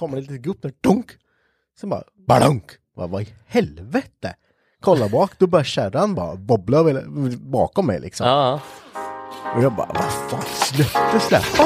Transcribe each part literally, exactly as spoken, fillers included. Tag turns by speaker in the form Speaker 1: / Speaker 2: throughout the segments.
Speaker 1: kommer det lite gupp där, dunk. Sen bara, badunk. Vad, vad i helvete? Kolla bak, då börjar kärran bara bobbla över, bakom mig liksom.
Speaker 2: Ja.
Speaker 1: Och jag bara, vad fan, släppte släppa.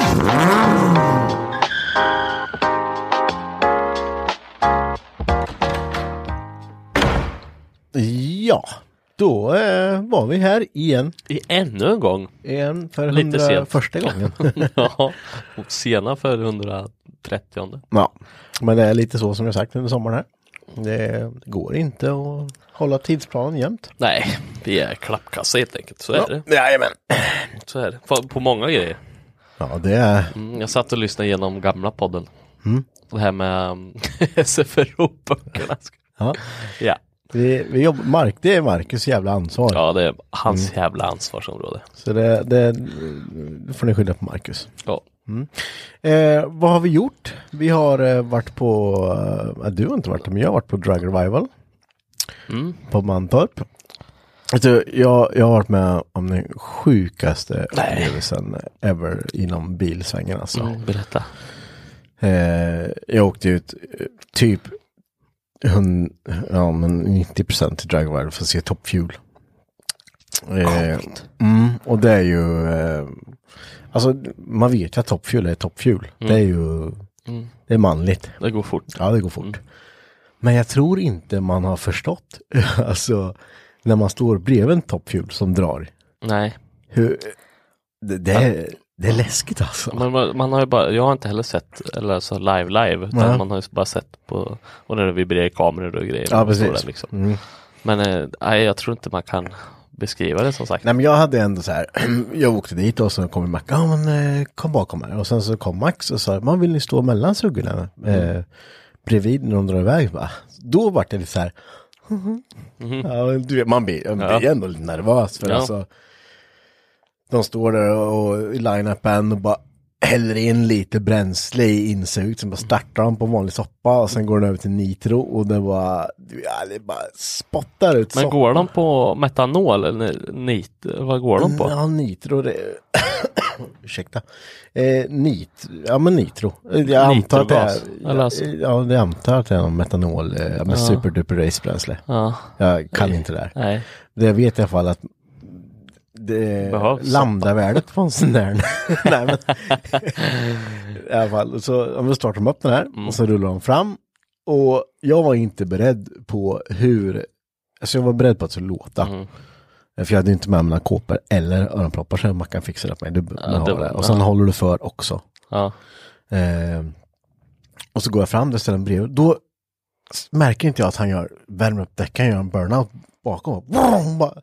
Speaker 1: Ja, då eh, var vi här igen.
Speaker 2: I ännu en gång.
Speaker 1: En för
Speaker 2: Lite
Speaker 1: hundra
Speaker 2: sent.
Speaker 1: första gången.
Speaker 2: Ja, och sena för hundratrettio.
Speaker 1: Ja, men det är lite så som jag sagt under sommaren här. Det går inte att hålla tidsplanen jämt.
Speaker 2: Nej, vi är klappkassa helt enkelt. Så är
Speaker 1: Ja,
Speaker 2: det.
Speaker 1: jajamän.
Speaker 2: Så är det. På, på många grejer.
Speaker 1: Ja, det är...
Speaker 2: Mm, jag satt och lyssnade igenom gamla podden.
Speaker 1: Mm.
Speaker 2: Det här med um, S F R O-böckerna.
Speaker 1: Ja.
Speaker 2: Ja.
Speaker 1: Vi, vi jobbar, Mark, det är Marcus jävla ansvar.
Speaker 2: Ja, det är hans mm. jävla ansvarsområde.
Speaker 1: Så det, det, det får ni skylla på Marcus.
Speaker 2: Ja.
Speaker 1: Mm. Eh, vad har vi gjort? Vi har eh, varit på, eh, du har inte varit men jag har varit på Drag Revival.
Speaker 2: Mm.
Speaker 1: På Mantorp. Alltså, jag, jag har varit med om den sjukaste upplevelsen ever inom bilsvängen. Alltså.
Speaker 2: Mm, berätta.
Speaker 1: Eh, jag åkte ut eh, typ hund, ja, men nittio procent till Drag Revival för att se Top Fuel. Eh, mm, och det är ju eh, alltså man vet ju att Top Fuel är Top Fuel. Mm. Det är ju mm. det är manligt.
Speaker 2: Det går fort.
Speaker 1: Ja, det går fort. Mm. Men jag tror inte man har förstått alltså när man står bredvid en Top Fuel som drar.
Speaker 2: Nej.
Speaker 1: Hur det, det är det är läskigt alltså.
Speaker 2: Men man, man har ju bara, jag har inte heller sett eller så live live utan ja. Man har ju bara sett på och när det vibrerar kameror och grejer.
Speaker 1: Ja,
Speaker 2: och
Speaker 1: precis.
Speaker 2: där, liksom.
Speaker 1: Mm.
Speaker 2: Men eh, nej, jag tror inte man kan beskriva det som sagt.
Speaker 1: Nej, men jag hade ändå så här, jag åkte dit och så kom Mac, ja men eh, kom bakom här. Och sen så kom Max och sa, man vill ni stå mellan suggorna eh, mm. bredvid när de drar iväg. Va? Då var det lite så här, mm-hmm. Mm-hmm. Ja, du vet, man blir, man blir ja. ändå lite nervös för ja. alltså, de står där och i line-upen och bara häller in lite bränsle i insug, sen bara startar de på vanlig soppa och sen går den över till nitro och det var, ja, det bara spottar ut
Speaker 2: Men
Speaker 1: soppa.
Speaker 2: Går de på metanol eller nit? Vad går de på?
Speaker 1: Ja, nitro det ursäkta. Eh, nit, ja men nitro. Jag antar att det är,
Speaker 2: eller alltså.
Speaker 1: ja, det antar att det är någon metanol eh, med ja. superduper racebränsle.
Speaker 2: Ja.
Speaker 1: Jag kan inte det där.
Speaker 2: Nej.
Speaker 1: Det vet i alla fall att det lambda-värdet på en sån där. Nej, men i alla fall. Så om vi startar de upp den här mm. och så rullar de fram. Och jag var inte beredd på hur, alltså jag var beredd på att det skulle låta. Mm. För jag hade inte med mina kåpor eller öronproppar så man kan fixa det på mig. Du, ja, det var, och sen ja. håller du för också. Ja. Eh, och så går jag fram, där ställer en brev. Då märker inte jag att han gör värmer upp däcken, gör en burnout bakom. Bara,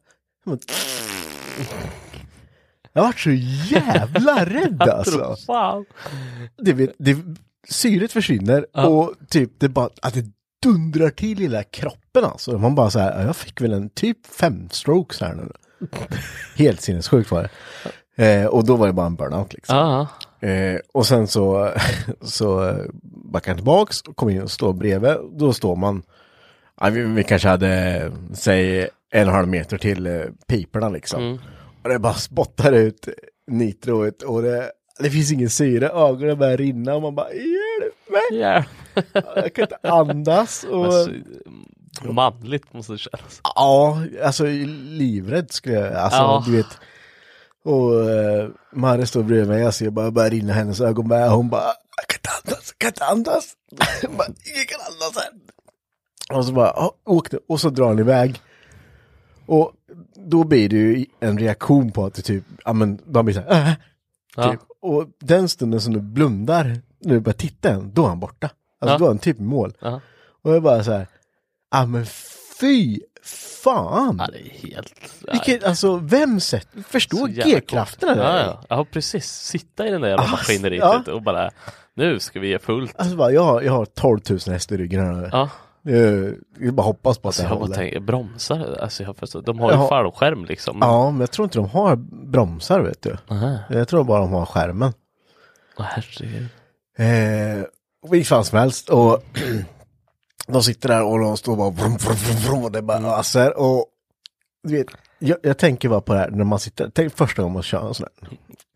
Speaker 1: jag var så jävla rädd alltså. Wow. Det, det, syret försvinner ja. och typ det bara att det dundrar till i hela kroppen alltså. Man bara så här, jag fick väl en typ fem strokes här nu. Helt sinnessjukt var det. Eh, och då var det bara en burnout liksom. Eh, och sen så så backar jag tillbaks och kommer in och står bredvid. Då står man, ja, vi, vi kanske hade säg en och en halv meter till eh, piperna liksom. Mm. Och det bara spottar ut nitroet och det, det finns ingen syre. Ögonen börjar rinna och man bara, hjälp mig! Yeah. Jag kan inte andas. Och...
Speaker 2: Alltså, manligt måste det kännas.
Speaker 1: Ja, alltså livrädd skulle jag, alltså ja. du vet. Och uh, Marie står bredvid mig, jag ser bara börjar rinna hennes ögon med. Hon bara, jag kan inte andas, jag kan inte andas. bara, jag kan andas här. Och så bara, oh, åkte, och så drar han iväg. Och då blir det ju en reaktion på att det typ, ja men de blir så här, äh,
Speaker 2: ja.
Speaker 1: typ. Och den stunden som du blundar, när du börjar titta än, då är han borta. Alltså ja. då är han typ i mål. Ja. Och jag bara så här, ja men fy fan.
Speaker 2: Ja, det är helt...
Speaker 1: Vilket, alltså, vem sett, förstår G-krafterna där?
Speaker 2: Ja, ja. ja, precis. Sitta i den där jävla maskineriet ja. och bara, nu ska vi ge fullt.
Speaker 1: Alltså bara, jag har, jag har tolv tusen hästar i ryggen här. Ja. Jag, jag bara hoppas på att
Speaker 2: alltså,
Speaker 1: det
Speaker 2: jag
Speaker 1: håller.
Speaker 2: Tänker, bromsar, alltså jag förstår, de har ju
Speaker 1: har,
Speaker 2: fallskärm liksom.
Speaker 1: Ja, men jag tror inte de har bromsar, vet du. Aha. Jag tror bara de har skärmen.
Speaker 2: Åh, herregud.
Speaker 1: Eh, vilket fan som helst. Och de sitter där och de står bara vrum, vrum, vrum, vrum, och det bara öser. Och du vet, jag, jag tänker bara på det här när man sitter, tänk första gången man kör en sån här.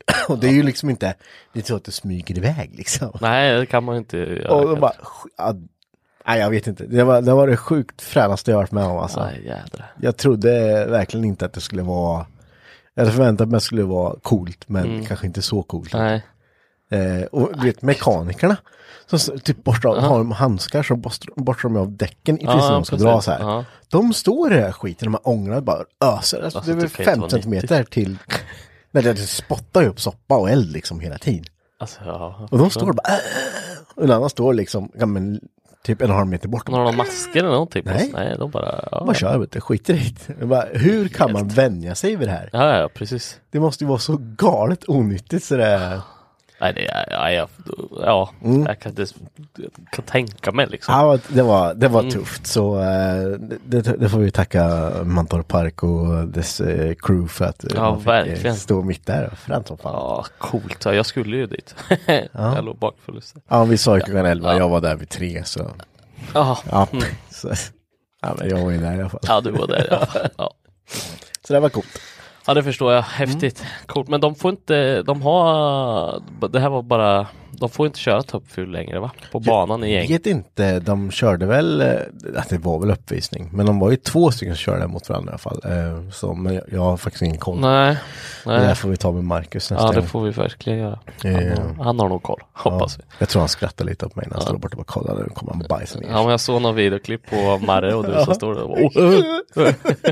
Speaker 1: Och det är ju liksom inte, det är så att det smyger iväg liksom.
Speaker 2: Nej, det kan man inte göra.
Speaker 1: Och de bara, ja, nej jag vet inte, det var det, var det sjukt fränaste jag varit med om alltså.
Speaker 2: Nej, jädrar.
Speaker 1: Jag trodde verkligen inte att det skulle vara, jag hade förväntat mig att det skulle vara coolt, men mm. kanske inte så coolt.
Speaker 2: Nej.
Speaker 1: Eh, och du vet, mekanikerna som typ borstar, uh-huh. har de handskar så borstar, borstar de av däcken i precis uh-huh, när de ska precis. dra så här. Uh-huh. De står i den här skiten, de här ångorna bara öser. Alltså, alltså, det är fem centimeter till, när det spottar upp soppa och eld liksom hela tiden.
Speaker 2: Alltså, ja.
Speaker 1: Och de står bara, äh, och en annan står liksom, ja, men, typ en och en halv meter bort.
Speaker 2: De har någon masker eller någonting?
Speaker 1: Nej,
Speaker 2: Nej de bara... Ja.
Speaker 1: Man kör, vet du, skiter hit. Bara, hur kan man vänja sig vid det här?
Speaker 2: Ja, ja, precis.
Speaker 1: Det måste ju vara så galet onyttigt så det...
Speaker 2: Nej, det är, ja, ja, ja mm. jag kan, det, jag kan tänka mig liksom.
Speaker 1: Ja, det var, det var mm. tufft. Så det, det får vi tacka Mantorp Park och dess eh, crew för att
Speaker 2: ja,
Speaker 1: man fick
Speaker 2: verkligen.
Speaker 1: stå mitt där. Fränt som fan.
Speaker 2: Ja, coolt. Jag skulle ju dit.
Speaker 1: Ja.
Speaker 2: Jag låg bakfull.
Speaker 1: Ja, vi sa ju klockan elva. Ja. Jag var där vid tre. Så.
Speaker 2: Aha.
Speaker 1: Ja,
Speaker 2: mm.
Speaker 1: så, ja, men jag var ju där i alla fall.
Speaker 2: Ja, du var där i alla fall. Ja.
Speaker 1: Så det var coolt.
Speaker 2: Ja, det förstår jag. Häftigt. Mm. Coolt. Men de får inte, de har, det här var bara, de får inte köra Top Fuel längre va? På banan i gäng.
Speaker 1: Jag vet inte, de körde väl, att det var väl uppvisning. Men de var ju två stycken som körde mot varandra i alla fall. Så men jag, jag har faktiskt ingen koll.
Speaker 2: Nej. Nej.
Speaker 1: Det där får vi ta med Marcus nästa
Speaker 2: gång. Ja, det
Speaker 1: gång.
Speaker 2: får vi verkligen göra. Han, uh, han har nog koll, hoppas
Speaker 1: ja,
Speaker 2: vi.
Speaker 1: Jag tror han skrattar lite åt mig när han ja. står borta och bara kollar, nu kommer han bajsa ner.
Speaker 2: Ja, men jag såg någon videoklipp på Marre och du som står där. Oh.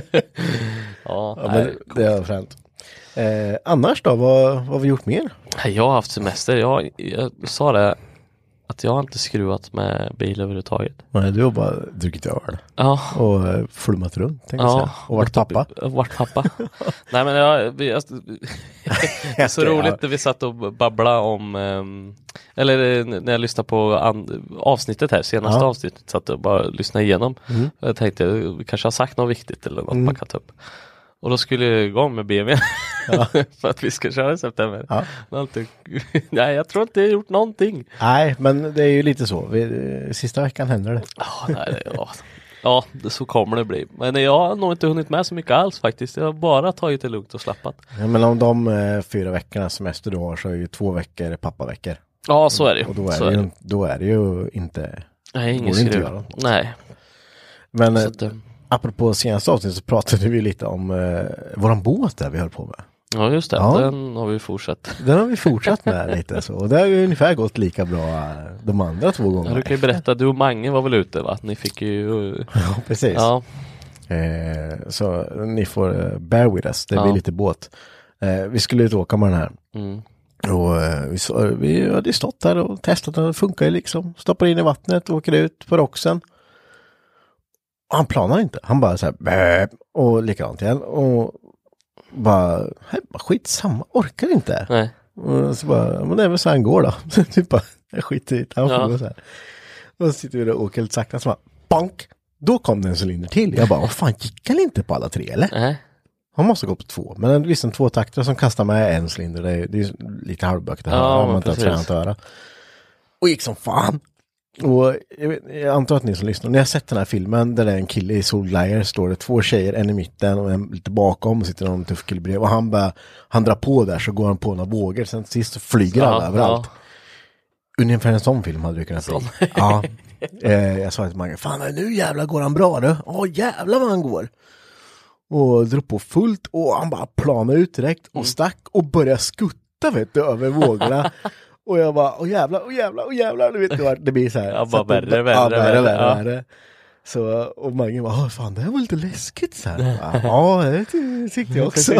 Speaker 1: Ja, ja, men det är fränt. Eh, annars då, vad, vad har vi gjort mer?
Speaker 2: Jag har haft semester. Jag, jag sa det att jag har inte skruvat med bil överhuvudtaget.
Speaker 1: Nej, du har bara druckit öl.
Speaker 2: Ja.
Speaker 1: Och eh, flummat runt, tänkte
Speaker 2: ja.
Speaker 1: jag säga. Och varit pappa.
Speaker 2: Och varit pappa. Nej, men jag, vi, jag, det är så roligt när vi satt och babblade om um, eller när jag lyssnade på an, avsnittet här, senaste ja. avsnittet, satt och bara lyssnade igenom. Mm. Jag tänkte, vi kanske har sagt något viktigt eller något mm. man kan ta upp. Och då skulle jag igång med B M W ja. för att vi ska köra i september. Ja. Nej, jag tror inte jag har gjort någonting.
Speaker 1: Nej, men det är ju lite så. Vi, sista veckan händer det.
Speaker 2: Oh, nej, ja, ja det, så kommer det bli. Men jag har nog inte hunnit med så mycket alls faktiskt. Jag har bara tagit det lugnt och slappat.
Speaker 1: Ja, men om de eh, fyra veckorna semester du har så är ju två veckor pappaveckor.
Speaker 2: Ja, så är det ju.
Speaker 1: Och då är,
Speaker 2: så
Speaker 1: det,
Speaker 2: är
Speaker 1: ju,
Speaker 2: det.
Speaker 1: då är det ju inte...
Speaker 2: Nej, ingen skruv. Nej.
Speaker 1: Men...
Speaker 2: Så att, eh,
Speaker 1: apropå senaste avsnitt så pratade vi lite om eh, våran båt där vi höll på med.
Speaker 2: Ja, just det. Ja. Den har vi fortsatt.
Speaker 1: Den har vi fortsatt med lite så. Och det har ju ungefär gått lika bra de andra två gångerna.
Speaker 2: Ja, du kan ju berätta, du och Mange var väl ute va? Ni fick ju...
Speaker 1: Ja, precis. Ja. Eh, så ni får uh, bear with us. Det ja. blir lite båt. Eh, vi skulle ut och åka med den här. Mm. Och eh, vi, så, vi hade stått där och testat den. Det funkar ju liksom. Stoppar in i vattnet, åker ut på roxen. Och han planar inte. Han bara så här bäp, och likadant igen. Och bara, hej, bara skitsamma, orkar inte.
Speaker 2: Nej.
Speaker 1: Och så bara, men det är väl så han går då. Typ bara, jag skiter i det. Han får ja. gå så här. Och så sitter vi där och åker lite sakta. Så bara, bonk! Då kom det en cylinder till. Jag bara, vad fan, gick han inte på alla tre eller?
Speaker 2: Nej.
Speaker 1: Han måste gå på två. Men en visst en tvåtaktare som kastar med en cylinder. Det är, det är lite halvbökt att höra.
Speaker 2: Ja,
Speaker 1: om man inte har tränat att höra. Och gick som fan. Och jag, vet, jag antar att ni som lyssnar, ni har sett den här filmen där det är en kille i solglajjor, står det två tjejer, en i mitten och en lite bakom och sitter någon tuff kille bredvid och han bara, han drar på där så går han på några vågor, sen till sist så flyger
Speaker 2: ja,
Speaker 1: alla överallt. Ja. Ungefär en sån film hade du kunnat se. Ja. Eh, jag sa till Mange, fan nu jävlar går han bra du. Åh jävlar vad han går. Och drog på fullt och han bara planade ut direkt och stack och började skutta vet du, över vågorna. Och jag bara, åh jävlar, åh jävlar, åh jävlar, du vet du, det blir så här.
Speaker 2: Ja, bara värre, värre,
Speaker 1: ja, värre, värre,
Speaker 2: ja.
Speaker 1: värre. Så, och Mange bara, åh fan, det här var lite läskigt så här. Ja, det tyckte jag också.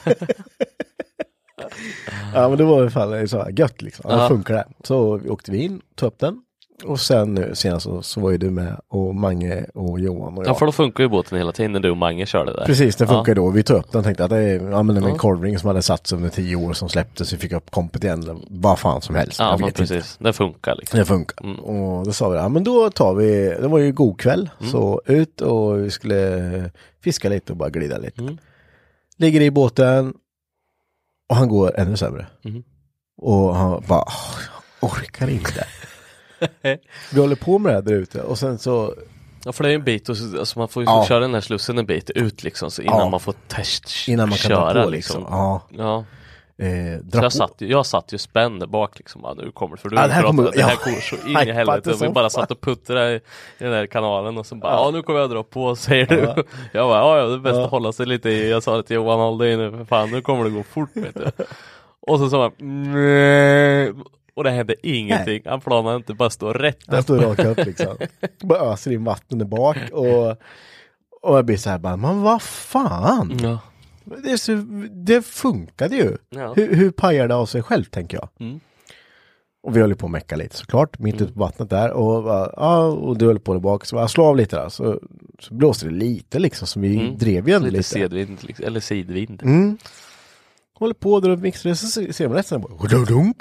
Speaker 1: Ja, men det var i alla fall så här gött liksom. Ja. Det funkar det. Så vi åkte vi in, tog upp den. Och sen nu senast så, så var ju du med och Mange och Johan och jag.
Speaker 2: Ja, för då funkar ju båten hela tiden när du och Mange körde där.
Speaker 1: Precis, det funkar ja. då. Vi tog upp den och tänkte att det är ja, men en ja. korvring som hade satts under tio år som släpptes och fick upp kompet igen. Eller vad fan som helst.
Speaker 2: Ja, men precis. Inte. Det funkar liksom.
Speaker 1: Det funkar. Mm. Och då sa vi, ja men då tar vi, det var ju god kväll. Mm. Så ut och vi skulle fiska lite och bara glida lite. Mm. Ligger i båten och han går ännu sämre. Mm. Och han bara, orkar inte. Vi håller på med det här där ute och sen så
Speaker 2: ja, för det är en bit och så, alltså man får ju ja. köra den här slussen en bit ut liksom så innan ja. man får test
Speaker 1: innan man kan
Speaker 2: köra
Speaker 1: ta på liksom.
Speaker 2: liksom.
Speaker 1: Ja.
Speaker 2: Ja.
Speaker 1: Eh,
Speaker 2: så jag, satt, jag satt ju spänd där bak liksom, ja, nu kommer för du
Speaker 1: ja, det här kommer,
Speaker 2: det här
Speaker 1: ja.
Speaker 2: går så in i helvete och vi bara satt och puttrade i, i den där kanalen och så bara, ja, ja nu kommer jag dra på, säger du. Ja. Jag bara, ja, ja det är bäst ja. att hålla sig lite i, jag sa det till Johan, håll dig nu för fan, nu kommer det gå fort, vet du. Och så sa man, nej. Och det hände ingenting, nej. Han planade inte, bara stå rätt upp.
Speaker 1: Han stod rakt upp liksom. Bara öser in vatten där bak och, och jag blir så här bara, men vad fan?
Speaker 2: Ja.
Speaker 1: Det, är så, det funkade ju.
Speaker 2: Ja.
Speaker 1: Hur, hur pajar det av sig själv, tänker jag.
Speaker 2: Mm.
Speaker 1: Och vi höll på att mecka lite såklart, mitt mm. ute på vattnet där. Och, ja, och du höll på där bak, så jag slå av lite där. Så, så blåste det lite liksom, som vi mm. drev ju ändå lite.
Speaker 2: Lite sedvind, eller sidvind.
Speaker 1: Mm. Håller på, drar upp mixen, så ser man rätt bara, dunk.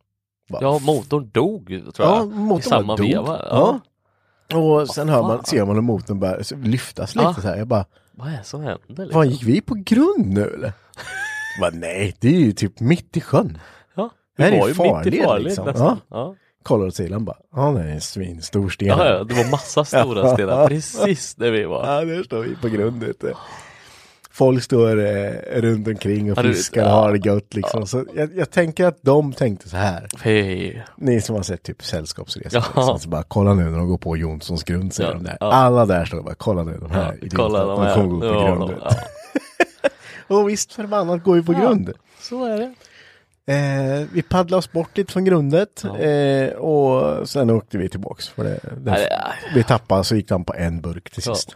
Speaker 2: Ja, motorn dog, tror jag.
Speaker 1: Ja, motorn
Speaker 2: i samma
Speaker 1: dog.
Speaker 2: Veva.
Speaker 1: Ja. ja. Och sen hör man, ser man hur motorn börjar lyftas lite ja. så här. Jag bara,
Speaker 2: vad är det som hände? Liksom?
Speaker 1: Vad gick vi på grund nu eller? bara, nej, det är ju typ mitt i sjön.
Speaker 2: Ja,
Speaker 1: det här
Speaker 2: var
Speaker 1: är
Speaker 2: ju
Speaker 1: farligt,
Speaker 2: mitt i farligt
Speaker 1: liksom.
Speaker 2: nästan.
Speaker 1: Ja.
Speaker 2: Ja.
Speaker 1: Kollar åt sidan bara, ja det är en svinstor sten.
Speaker 2: Ja, ja, det var massa stora stenar precis där vi var.
Speaker 1: Ja, där står vi på grund. Folk står eh, runt omkring och fiskar och
Speaker 2: ja.
Speaker 1: har det gött liksom. Ja. Så jag, jag tänker att de tänkte så här.
Speaker 2: Hej.
Speaker 1: Ni som har sett typ sällskapsresor.
Speaker 2: Ja.
Speaker 1: Liksom, så bara, kolla nu när de går på Jonssons grund. Säger
Speaker 2: ja.
Speaker 1: de där.
Speaker 2: Ja.
Speaker 1: Alla där står bara, kolla nu de här.
Speaker 2: Ja, kolla de här.
Speaker 1: De kommer gå på
Speaker 2: ja,
Speaker 1: grund.
Speaker 2: Ja.
Speaker 1: Och visst förbannat går ju på
Speaker 2: ja.
Speaker 1: grund.
Speaker 2: Så är det.
Speaker 1: Eh, vi paddlade oss bort lite från grundet
Speaker 2: ja.
Speaker 1: eh, och sen åkte vi tillbaks för det, det,
Speaker 2: nej,
Speaker 1: vi tappade så gick han på en burk till
Speaker 2: ja.
Speaker 1: sist.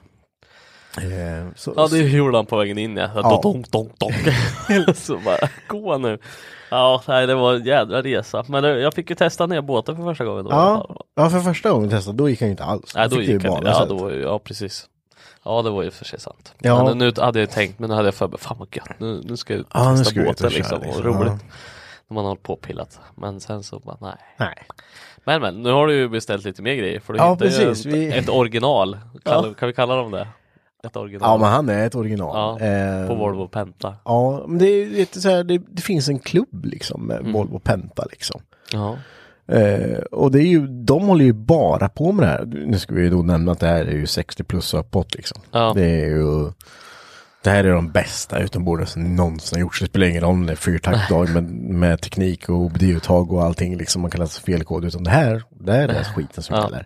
Speaker 1: Eh, så,
Speaker 2: ja, det gjorde han på vägen in, ja.
Speaker 1: ja.
Speaker 2: Donk, donk, donk. Så bara, gå nu. Ja, nej, det var en jädra resa. Men det, jag fick ju testa ner båten för första gången. Då.
Speaker 1: Ja, ja, för första gången testade, då gick han ju inte alls.
Speaker 2: Nej, då
Speaker 1: gick
Speaker 2: gick han, ja, då, ja, precis. Ja, det var ju för sig sant.
Speaker 1: Ja.
Speaker 2: Men nu hade jag tänkt, men nu hade jag för fan vad gött. Nu, nu ska jag
Speaker 1: ja,
Speaker 2: testa
Speaker 1: ska
Speaker 2: båten
Speaker 1: köra,
Speaker 2: liksom, och
Speaker 1: liksom.
Speaker 2: roligt.
Speaker 1: Ja.
Speaker 2: När man har hållit på och pillat. Men sen så bara, nej.
Speaker 1: Nej.
Speaker 2: Men men, nu har du ju beställt lite mer grejer. För du
Speaker 1: ja,
Speaker 2: hittar
Speaker 1: precis.
Speaker 2: ju ett,
Speaker 1: vi...
Speaker 2: ett original. Kan,
Speaker 1: ja.
Speaker 2: kan vi kalla dem det? Ett original.
Speaker 1: Ja, men han är ett original.
Speaker 2: Ja,
Speaker 1: eh,
Speaker 2: på Volvo Penta.
Speaker 1: Ja, men det är lite så här, det, det finns en klubb liksom med
Speaker 2: Mm.
Speaker 1: Volvo Penta liksom.
Speaker 2: Ja.
Speaker 1: Eh, och det är ju, de håller ju bara på med det här. Nu ska vi ju då nämna att det här är ju sextio plus uppåt liksom.
Speaker 2: Ja.
Speaker 1: Det är ju, det här är de bästa utombordet som någonsin har gjorts. Det spelar ingen roll om det är fyrtaktdag med, med teknik och obdiuttag och allting liksom. Man kan läsa felkod, utan det här, det här är skiten som
Speaker 2: ja.
Speaker 1: gäller.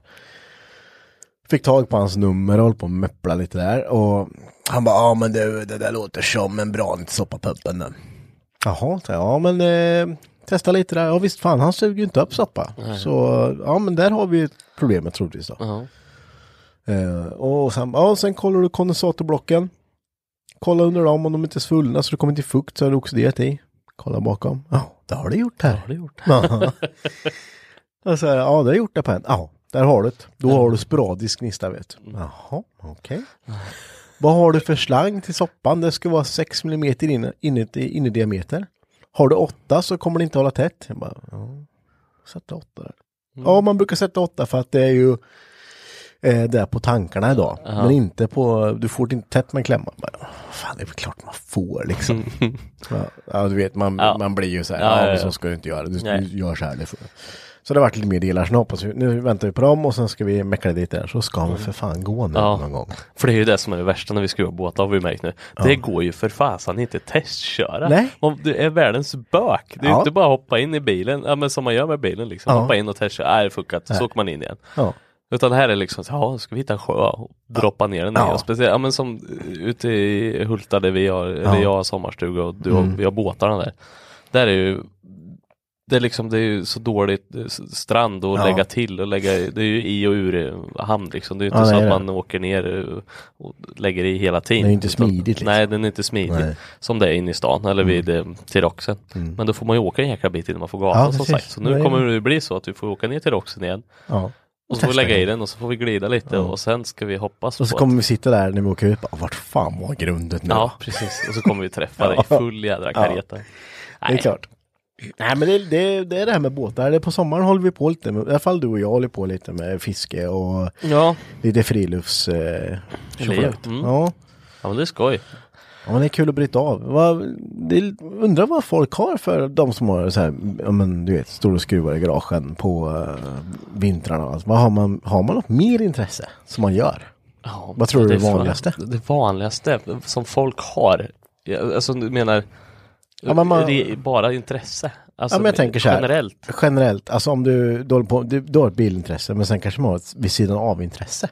Speaker 1: Fick tag på hans nummer och höll på att möppla lite där. Och han bara, ja men det, det där låter som en bra soppapumpen. Jaha, så, ja men eh, testa lite där. Ja visst fan, han suger ju inte upp soppa. Nej. Så ja men där har vi ett problem troligtvis då.
Speaker 2: Uh-huh.
Speaker 1: Eh, och sen, ja, sen kollar du kondensatorblocken. Kolla under dem om de inte är svullna så det kommer inte fukt så är det oxiderat i. Kolla bakom. Ja, det har det gjort här.
Speaker 2: Det har det gjort.
Speaker 1: Ja. Och så, ja, det har gjort det på en. Ja, där har du det. Då har du sporadisk gnista, vet du. Jaha, okej. Okay. Vad har du för slang till soppan? Det ska vara sex millimeter inne, inne, inne i diameter. Har du åtta så kommer det inte hålla tätt. Jag bara, ja, sätta åtta där. Mm. Ja, man brukar sätta åtta för att det är ju eh, där på tankarna idag. Uh-huh. Men inte på, du får det inte tätt med klämman. Bara, fan, det är väl klart man får liksom. ja, ja, du vet, man, ja. man blir ju så här, ja, ja, ja. Men så ska du inte göra. Du, du gör så här. Det får. Så det har varit lite mer delar, så nu hoppas vi, nu väntar vi på dem och sen ska vi mäckla dit där, så ska vi för fan gå nu ja. någon gång.
Speaker 2: För det är ju det som är det värsta när vi skruvar båtar, har vi märkt nu. Ja. Det går ju för fasan inte testköra.
Speaker 1: Nej.
Speaker 2: Om det är världens bök. Det är ja. inte bara hoppa in i bilen, ja, men som man gör med bilen liksom. Ja. Hoppa in och testköra, nej det funkar inte, så åker man in igen.
Speaker 1: Ja.
Speaker 2: Utan det här är liksom, ja, ska vi hitta en sjö och droppa ja. ner den ja. Speciellt, ja men som ute i Hulta där vi har, eller ja. jag har sommarstuga och du har, mm. vi har båtarna där. Där är ju Det är liksom, det är ju så dåligt strand att ja. lägga till och lägga, det är ju i och ur hamn liksom. Det är ju inte ja, så att man åker ner och lägger i hela tiden.
Speaker 1: Det är inte smidigt liksom.
Speaker 2: Nej, den är inte smidig. Nej. Som det är inne i stan eller mm. vid Tiroxen. Mm. Men då får man ju åka en jäkla bit innan man får gatan ja, som sagt. Så nu Nej. kommer det bli så att vi får åka ner till Tiroxen igen.
Speaker 1: Ja.
Speaker 2: Och så får vi lägga i den och så får vi glida lite ja. och sen ska vi hoppas på
Speaker 1: och så kommer att... vi sitta där när vi åker ut. Vart fan var grundet nu?
Speaker 2: Ja, precis. Och så kommer vi träffa dig i full jädra kareta.
Speaker 1: Ja. Det är klart. Nej men det, det, det är det här med båtar. Det på sommaren håller vi på lite med, i alla fall du och jag håller på lite med fiske och
Speaker 2: ja.
Speaker 1: lite frilufts eh,
Speaker 2: mm.
Speaker 1: ja.
Speaker 2: ja men det är skoj.
Speaker 1: Ja men det är kul att bryta av. Vad, det, undrar vad folk har för de som har så här, ja men du vet, stora skruvar i garagen på uh, vintrarna. Alltså, vad har man, har man något mer intresse som man gör?
Speaker 2: Ja,
Speaker 1: vad tror du
Speaker 2: det
Speaker 1: är det vanligaste?
Speaker 2: Det vanligaste som folk har, alltså du menar
Speaker 1: Ja, men man,
Speaker 2: det är bara intresse. Alltså,
Speaker 1: ja, men jag tänker så här,
Speaker 2: generellt.
Speaker 1: Generellt, alltså om du då på, du, du har ett bilintresse, men sen kanske man har ett vid sidan av intresse.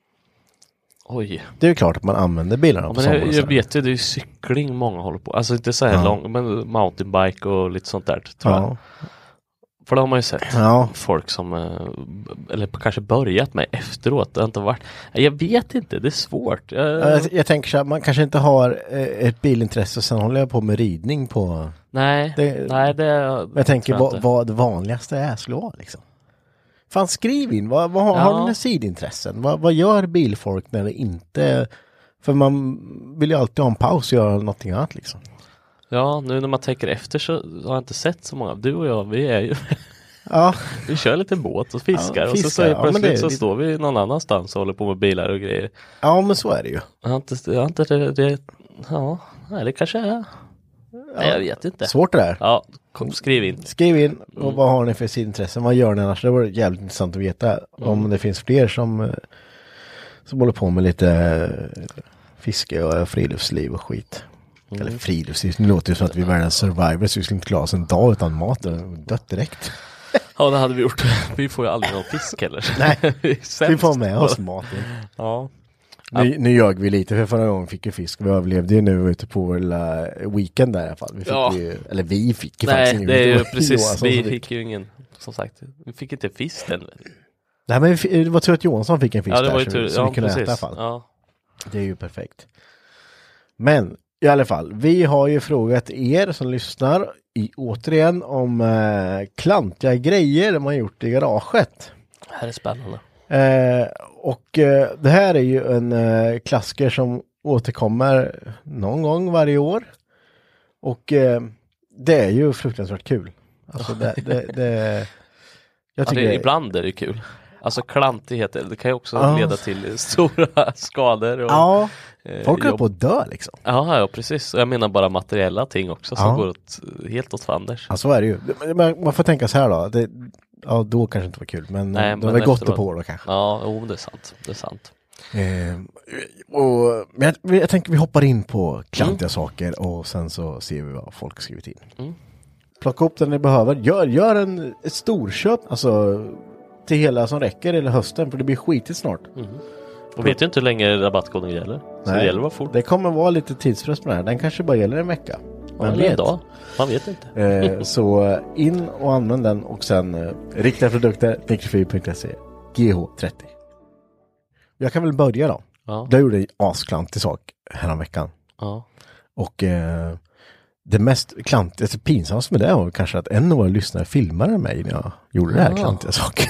Speaker 2: Oj.
Speaker 1: Det är ju klart att man använder bilarna
Speaker 2: Ja,
Speaker 1: på
Speaker 2: men jag,
Speaker 1: sommaren.
Speaker 2: jag vet ju, det är ju cykling många håller på. Alltså inte så här
Speaker 1: ja.
Speaker 2: lång, men mountainbike och lite sånt där, tror
Speaker 1: ja.
Speaker 2: jag. För det har man ju sett.
Speaker 1: Ja.
Speaker 2: Folk som, eller kanske börjat med efteråt. Det har inte varit, jag vet inte, det är svårt. Jag,
Speaker 1: jag, jag tänker så här, man kanske inte har ett bilintresse och sen håller jag på med ridning på...
Speaker 2: Nej, det, nej det...
Speaker 1: Jag tänker vad, vad det vanligaste är skulle vara liksom. Fan, skriv in, vad, vad har, ja. har ni sidintressen? Vad, vad gör bilfolk när det inte... För man vill ju alltid ha en paus och göra någonting annat liksom.
Speaker 2: Ja, nu när man tänker efter så har jag inte sett så många. Du och jag, vi är ju...
Speaker 1: ja.
Speaker 2: Vi kör lite båt och fiskar, ja, fiskar. Och så, så är plötsligt ja, så lite... står vi någon annanstans och håller på med bilar och grejer.
Speaker 1: Ja, men så är det ju.
Speaker 2: Jag har inte... Jag har inte det, det, ja, nej, det kanske är... Ja. Nej, jag vet inte.
Speaker 1: Svårt det där.
Speaker 2: Ja, kom, skriv in.
Speaker 1: Skriv in, och mm. vad har ni för sidintressen? Vad gör ni annars? Det vore jävligt intressant att veta. Mm. Om det finns fler som, som håller på med lite fiske och friluftsliv och skit. Mm. Eller friluftsliv, det låter ju som att vi är världens survivors, så vi skulle inte klara oss en dag utan mat och dött direkt.
Speaker 2: Ja, det hade vi gjort. Vi får ju aldrig någon fisk heller.
Speaker 1: Nej, vi får med oss maten.
Speaker 2: Ja.
Speaker 1: Nu, nu ljög vi lite, för förra gången fick vi fisk. Vi överlevde ju nu ute på vår lilla weekend där i alla fall. Vi fick
Speaker 2: ja.
Speaker 1: ju, eller vi fick ju
Speaker 2: Nej,
Speaker 1: faktiskt ingen.
Speaker 2: Nej, det är ju precis. Vi fick, fick ju ingen, som sagt. Vi fick inte fisk den.
Speaker 1: Nej, men det var tur att Johansson fick en fisk
Speaker 2: ja, det var ju
Speaker 1: där,
Speaker 2: tur.
Speaker 1: så, så
Speaker 2: ja,
Speaker 1: vi kunde
Speaker 2: precis.
Speaker 1: äta i alla fall.
Speaker 2: Ja.
Speaker 1: Det är ju perfekt. Men i alla fall, vi har ju frågat er som lyssnar i, återigen om eh, klantiga grejer man gjort i garaget.
Speaker 2: Det här är spännande.
Speaker 1: Eh, och eh, det här är ju en eh, klassiker som återkommer någon gång varje år. Och eh, det är ju fruktansvärt kul. Alltså det, det, det, jag tycker
Speaker 2: ja, det, ibland är det kul. Alltså klantigheter, det kan ju också
Speaker 1: ja.
Speaker 2: leda till stora skador. Och,
Speaker 1: ja, folk är på att dö liksom.
Speaker 2: Ja, ja, precis. Jag menar bara materiella ting också som ja. går åt, helt åt fanders.
Speaker 1: Ja, så är det ju. Man får tänka så här då. Det, ja, då kanske inte var kul, men Nej, det var gott det på då kanske.
Speaker 2: Ja, oh, det är sant. Det är sant.
Speaker 1: Eh, och, men jag, jag tänker vi hoppar in på klantiga mm. saker och sen så ser vi vad folk skrivit in. Mm. Plocka upp det ni behöver. Gör, gör en ett storköp, alltså till hela som räcker eller hösten, för det blir skitigt snart. Mm.
Speaker 2: Och vet ju inte hur länge rabattkoden gäller. Så
Speaker 1: Nej,
Speaker 2: det gäller att vara fort.
Speaker 1: Det kommer vara lite tidspress på det här. Den kanske bara gäller en vecka.
Speaker 2: Man ja, vet. Dag. Man vet inte.
Speaker 1: Eh, så in och använd den och sen eh, riktiga produkter, mikrofib punkt se, G H trettio. Jag kan väl börja då. Ja. Jag gjorde en asklantig sak här veckan.
Speaker 2: Ja.
Speaker 1: Och eh, det mest klantiga, alltså pinsamt med det var kanske att en av våra lyssnare filmade mig när jag gjorde det här ja. klantiga saken.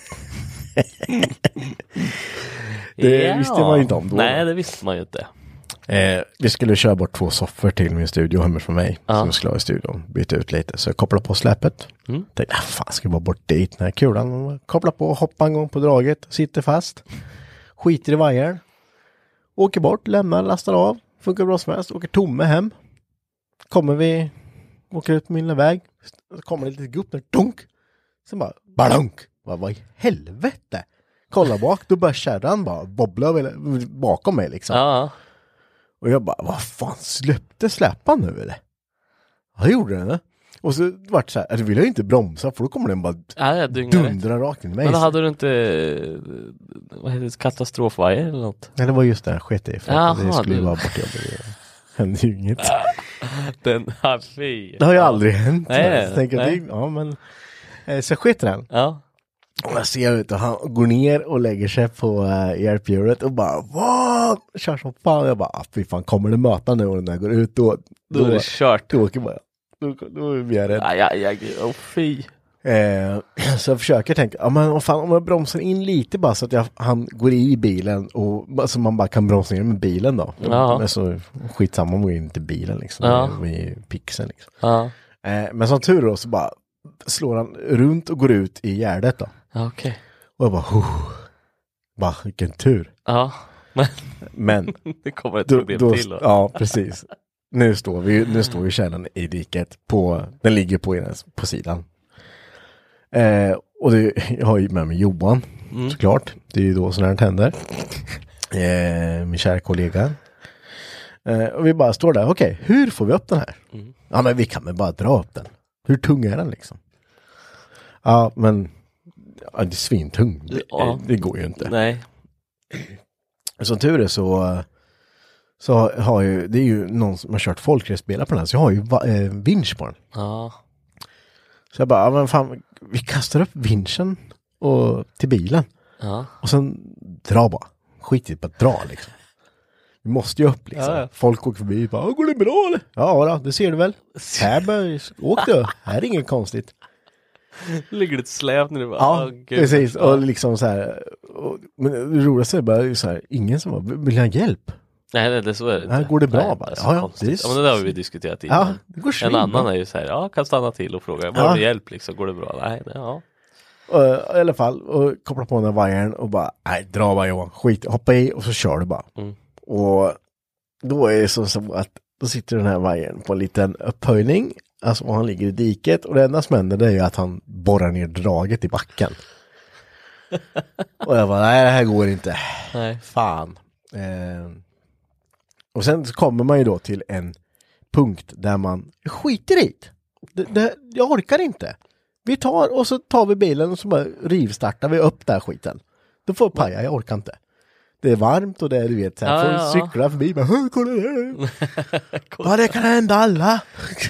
Speaker 1: Det ja. visste man ju inte om då.
Speaker 2: Nej, det visste man ju inte.
Speaker 1: Eh, vi skulle köra bort två soffor till min studio hemma från mig. Ja. Så vi skulle ha i studion, byta ut lite. Så jag kopplade på släpet. Mm. Tänkte, ah, fan ska vi bara bort dit den här kulan. Koppla på, hoppa en gång på draget, sitter fast. Skiter i vajern. Åker bort, lämnar, lastar av. Funkar bra som helst. Åker tomme hem. Kommer vi, åker ut på min väg. Så kommer det lite gupp där, dunk. Sen bara, badunk. Vad, vad i helvete? Kolla bak, då börjar kärran bara bobbla bakom mig liksom.
Speaker 2: Ja.
Speaker 1: Och jag bara, vad fan, släppte släpan nu eller? Ja, det gjorde den. Och så var det så här, du vill ju inte bromsa för då kommer den bara
Speaker 2: ja,
Speaker 1: dundra rakt in i mig.
Speaker 2: Men då hade du inte vad heter det, katastrofvajer eller något?
Speaker 1: Nej, det var just det här skett i. För Jaha, det skulle ju vara bortjobbet. Det hände ju inget.
Speaker 2: Den här fy.
Speaker 1: Det har ju ja. aldrig hänt.
Speaker 2: Nej,
Speaker 1: så tänker
Speaker 2: nej.
Speaker 1: Jag, ja, men så skett den.
Speaker 2: Ja.
Speaker 1: Och jag ser ut och han går ner och lägger sig på uh, E R P-uret och bara, vad? Kör som fan. Jag bara, ah, fy fan, kommer det möta nu och den där går ut då?
Speaker 2: Då, då är det kört.
Speaker 1: Då åker bara. Då, då är vi rädda.
Speaker 2: Aj, aj, aj, oh, fy.
Speaker 1: Eh, så jag försöker tänka, ja, men om, fan, om jag bromsar in lite bara så att jag, han går i bilen och så alltså man bara kan bromsa ner med bilen då.
Speaker 2: Ja.
Speaker 1: Men så skitsamma om vi inte bilen liksom.
Speaker 2: Ja.
Speaker 1: Med pixeln liksom.
Speaker 2: Ja.
Speaker 1: Eh, men som tur då så bara slår han runt och går ut i gärdet då.
Speaker 2: Ja, okej. Okay.
Speaker 1: Och jag bara, oh, bara vilken tur.
Speaker 2: Ja. Men,
Speaker 1: men
Speaker 2: det kommer ett problem då, då, till då.
Speaker 1: Ja, precis. Nu står vi nu står vi kärnan i diket på, den ligger på, på sidan. Eh, och det, jag har ju med mig Johan, mm. såklart. Det är ju då sådana här tänder. Eh, min kära kollega. Eh, och vi bara står där, okej, okay, hur får vi upp den här?
Speaker 2: Mm.
Speaker 1: Ja, men vi kan väl bara dra upp den. Hur tung är den liksom? Ja, men ja, det är svintung. Det,
Speaker 2: ja.
Speaker 1: det går ju inte.
Speaker 2: Nej.
Speaker 1: Som tur är så, så har ju, det är ju någon som har kört folkracebilar på den här, så jag har ju eh, vinsch på den.
Speaker 2: Ja.
Speaker 1: Så jag bara, ja, men fan, vi kastar upp vinschen och, till bilen.
Speaker 2: Ja.
Speaker 1: Och sen dra bara. Skitigt bara dra liksom. Vi måste ju upp liksom. Ja, ja. Folk åker förbi och bara, går det bra eller? Ja då, det ser du väl. Här bör, åk du. Här är inget konstigt.
Speaker 2: Ligger ett släp när du bara,
Speaker 1: ja,
Speaker 2: oh,
Speaker 1: precis. Och liksom så här. Och, men det roligaste är bara så här, ingen som bara, vill ha hjälp?
Speaker 2: Nej, nej, det är så är det inte.
Speaker 1: Här går det bra
Speaker 2: nej,
Speaker 1: bara.
Speaker 2: Det
Speaker 1: ja, ja,
Speaker 2: det, är ja, men det där har vi diskuterat innan.
Speaker 1: Ja, det går
Speaker 2: en annan är ju så här, ja, kan stanna till och fråga, vad har du hjälp liksom, går det bra? Nej, nej, ja.
Speaker 1: Och, i alla fall, och koppla på den här vajern och bara, nej, dra bara Johan, skit, hoppa i och så kör du bara.
Speaker 2: Mm.
Speaker 1: Och då är det så, så att då sitter den här vajern på en liten upphöjning, alltså och han ligger i diket, och det enda som händer det är ju att han borrar ner draget i backen. Och jag bara, nej, det här går inte.
Speaker 2: Nej.
Speaker 1: Fan. Eh, och sen så kommer man ju då till en punkt där man skiter i det. det. Jag orkar inte. Vi tar och så tar vi bilen och så bara rivstartar vi upp där skiten. Då får paja, jag orkar inte. Det är varmt och det är, du vet, så här,
Speaker 2: ja,
Speaker 1: får
Speaker 2: ja.
Speaker 1: cykla förbi, bara, kolla det. Ja, det kan hända alla.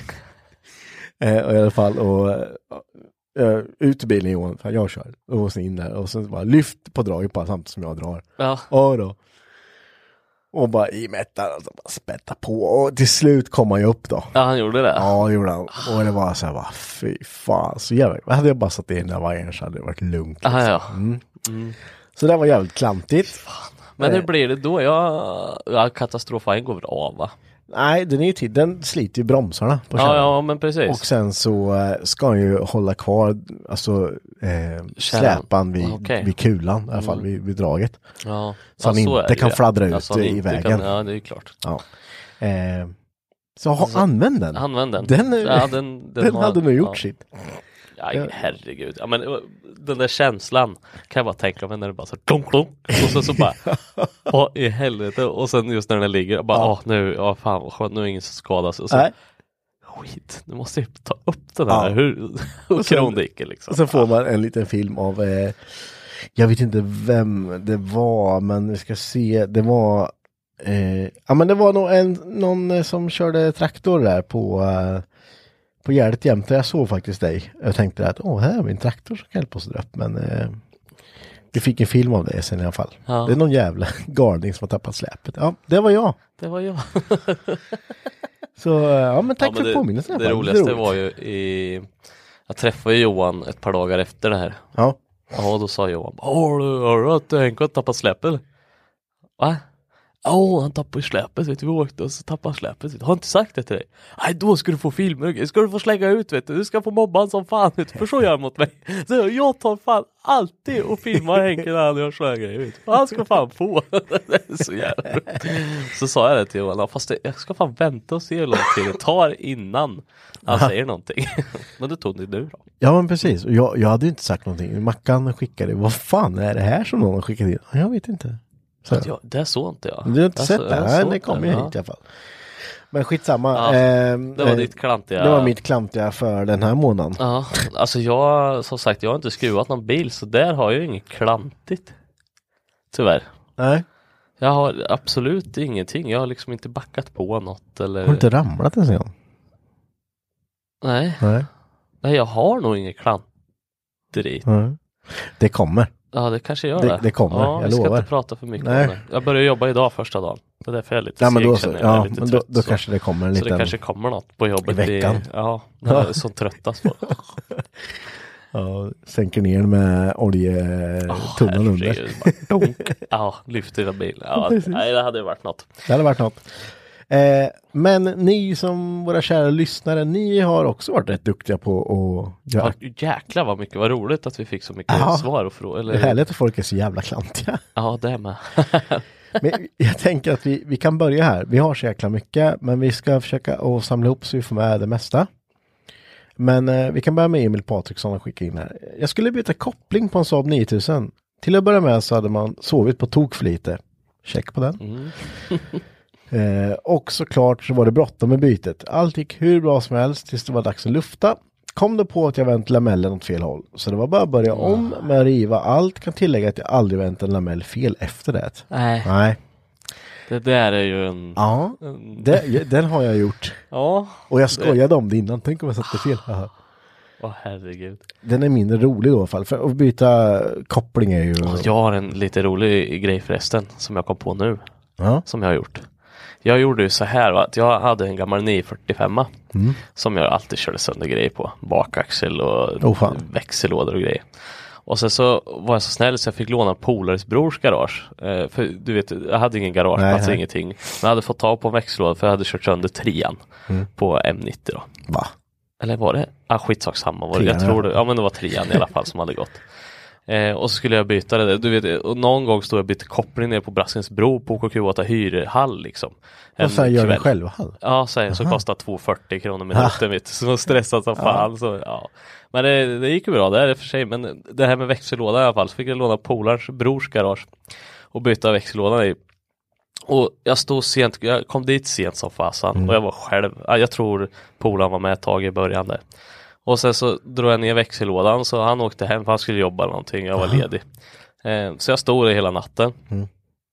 Speaker 1: eh, och i alla fall, och uh, ut i bilen Johan, för jag kör. Och så in där, och så bara lyft på draget på samtidigt som jag drar.
Speaker 2: Ja.
Speaker 1: Och då. Och bara i mättar, alltså bara spätta på. Och till slut kom han ju upp då.
Speaker 2: Ja, han gjorde det.
Speaker 1: Ja, det gjorde han. Och det var så här, bara, fy fan. Så jävla, hade jag bara satt in där vajern så hade det varit lugnt. Liksom.
Speaker 2: Aha, ja.
Speaker 1: Mm.
Speaker 2: Mm.
Speaker 1: Så det var jävligt klantigt.
Speaker 2: Fan. Men hur blir det då? Ja, ja katastrofen går väl av, va?
Speaker 1: Nej, den är ju till, den sliter ju bromsarna på kärran.
Speaker 2: Ja, ja, men precis.
Speaker 1: Och sen så äh, ska han ju hålla kvar, alltså äh, släpan vid, okay. vid kulan, i alla fall mm. vid, vid draget.
Speaker 2: Ja.
Speaker 1: Så han
Speaker 2: ja, så
Speaker 1: inte kan
Speaker 2: det.
Speaker 1: fladdra ut
Speaker 2: alltså,
Speaker 1: i vägen.
Speaker 2: Kan, ja, det är ju klart.
Speaker 1: Ja. Eh, så ha, använd den.
Speaker 2: Använd den.
Speaker 1: Den,
Speaker 2: ja, den, den,
Speaker 1: den
Speaker 2: har,
Speaker 1: hade nog gjort
Speaker 2: ja.
Speaker 1: sitt.
Speaker 2: Ja, herregud. Ja, men den där känslan kan jag bara tänka mig när det bara så klonk, klonk, och så, så bara åh, i helvete, och sen just när den ligger bara, ja. åh, nu, ja fan vad skönt, nu är ingen som skadas, och så
Speaker 1: Nej.
Speaker 2: skit, nu måste jag ta upp den här, ja. hur, hur krondiker liksom.
Speaker 1: Och så får man en liten film av eh, jag vet inte vem det var, men vi ska se, det var eh, ja men det var nog en, någon som körde traktor där på eh, på Gärdet jämte. Jag såg faktiskt dig. Jag tänkte att åh, här är min traktor som kan hjälpa oss upp. Men eh, vi fick en film av det sen i alla fall. Ja. Det är någon jävla galning som har tappat släpet. Ja, det var jag.
Speaker 2: Det var jag.
Speaker 1: Så ja, men tack ja, men för påminnelsen.
Speaker 2: Det, det roligaste var ju i... Jag träffade Johan ett par dagar efter det här.
Speaker 1: Ja.
Speaker 2: Ja, då sa Johan, har du hört att Henke har tappat släpet? Va? Ja, oh, han tappade släpet, vet du, vi åkte och så tappade släpet, vet du. Har inte sagt det till dig? Nej, då ska du få filmer, ska du få slänga ut, vet du. Du ska få mobba som fan, vet du. För så gör han mot mig. Så jag tar fan alltid och filmar Henke när han gör sådana grejer, vet du. Han ska fan få. Det är så jävla. Så sa jag det till Johan, fast det, jag ska fan vänta och se hur lång tid det tar innan han Aha. säger någonting. Men det tog ni nu då.
Speaker 1: Ja, men precis. Jag, jag hade inte sagt någonting. Mackan skickade, vad fan är det här som någon har skickat in? Jag vet inte. Så.
Speaker 2: Ja, det såg inte jag.
Speaker 1: Du har inte sett det? Nej, det kommer ju hit i alla fall. Men skitsamma.
Speaker 2: Ja,
Speaker 1: eh,
Speaker 2: det var ditt klantiga.
Speaker 1: Det var mitt klantiga för den här månaden.
Speaker 2: Ja, alltså jag, som sagt, jag har inte skruvat någon bil, så där har jag ju inget klantigt. Tyvärr.
Speaker 1: Nej.
Speaker 2: Jag har absolut ingenting. Jag har liksom inte backat på något. Eller...
Speaker 1: Har du inte ramlat ens en gång?
Speaker 2: Nej.
Speaker 1: Nej.
Speaker 2: Nej, jag har nog inget klantigt.
Speaker 1: Mm. Det kommer.
Speaker 2: Ja, det kanske gör
Speaker 1: det.
Speaker 2: Det,
Speaker 1: det kommer,
Speaker 2: ja,
Speaker 1: jag
Speaker 2: ska
Speaker 1: lovar.
Speaker 2: inte prata för mycket
Speaker 1: Nej.
Speaker 2: om det. Jag börjar jobba idag första dagen. Det är därför jag är lite
Speaker 1: ja, men då
Speaker 2: seg,
Speaker 1: så.
Speaker 2: jag
Speaker 1: Ja,
Speaker 2: är lite
Speaker 1: men
Speaker 2: trött,
Speaker 1: då, då
Speaker 2: så.
Speaker 1: kanske det kommer en
Speaker 2: så
Speaker 1: liten...
Speaker 2: Så det kanske kommer något på jobbet.
Speaker 1: I veckan.
Speaker 2: I, ja, när jag är så tröttast på.
Speaker 1: Ja, sänker ner med oljetunnan oh, under.
Speaker 2: Ja, lyfter hela bilen. Ja, nej, det hade ju varit något.
Speaker 1: Det hade varit något. Eh, men ni som våra kära lyssnare, ni har också varit rätt duktiga på att göra...
Speaker 2: Ja, jäklar vad mycket, vad roligt att vi fick så mycket ja, svar och frågor. Eller...
Speaker 1: Det är härligt att folk är så jävla klantiga.
Speaker 2: Ja, det är med.
Speaker 1: Men jag tänker att vi, vi kan börja här. Vi har så jäkla mycket, men vi ska försöka att samla ihop så vi får med det mesta. Men eh, vi kan börja med Emil Patriksson och skicka in här. Jag skulle byta koppling på en Saab nio tusen. Till att börja med så hade man sovit på tok för lite. Check på den. Mm. Eh, och såklart så var det bråttom med bytet. Allt gick hur bra som helst tills det var dags att lufta. Kom det på att jag vänt lamellen åt fel håll. Så det var bara att börja om med att riva allt. Kan tillägga att jag aldrig vänt en lamell fel efter det.
Speaker 2: Nej.
Speaker 1: Nej.
Speaker 2: Det där är ju en...
Speaker 1: Ja, det, den har jag gjort.
Speaker 2: Ja.
Speaker 1: Och jag skojade det... om det innan. Tänk om jag satte fel. Åh
Speaker 2: oh, herregud.
Speaker 1: Den är mindre rolig då i alla fall. För att byta koppling är ju...
Speaker 2: Jag har en lite rolig grej förresten. Som jag kom på nu.
Speaker 1: Ja.
Speaker 2: Som jag har gjort. Jag gjorde ju så här va, att jag hade en gammal nio fyrtiofem mm. som jag alltid körde sönder grejer på. Bakaxel och oh, växellådor och grejer. Och sen så var jag så snäll så jag fick låna Polaris brors garage. Eh, för du vet, jag hade ingen garage, alltså ingenting. Men jag hade fått tag på en växellåda för jag hade kört sönder trean mm. på M nittio då.
Speaker 1: Va?
Speaker 2: Eller var det? Ah, skitsak samma var det. Jag tror det, ja men det var trean i alla fall som hade gått. Eh, och så skulle jag byta det. Du vet, och någon gång stod jag och bytte koppling ner på Braskens bro på K Q åtta hyrhall liksom.
Speaker 1: Och så gör det själv hall?
Speaker 2: Ja, så, så kostar tvåhundrafyrtio kronor minuten vet du. Så stressat som fan. Så, ja. Men det, det gick ju bra där i och för sig. Men det här med växellåda i alla fall. Så fick jag låna Polars brors garage och byta växellådan i. Och jag stod sent, jag kom dit sent som fasan. Mm. Och jag var själv. Jag tror Polan var med ett tag i början där. Och sen så drog jag ner växellådan så han åkte hem för han skulle jobba eller någonting. Jag var Aha. ledig. Eh, så jag stod där hela natten. Mm.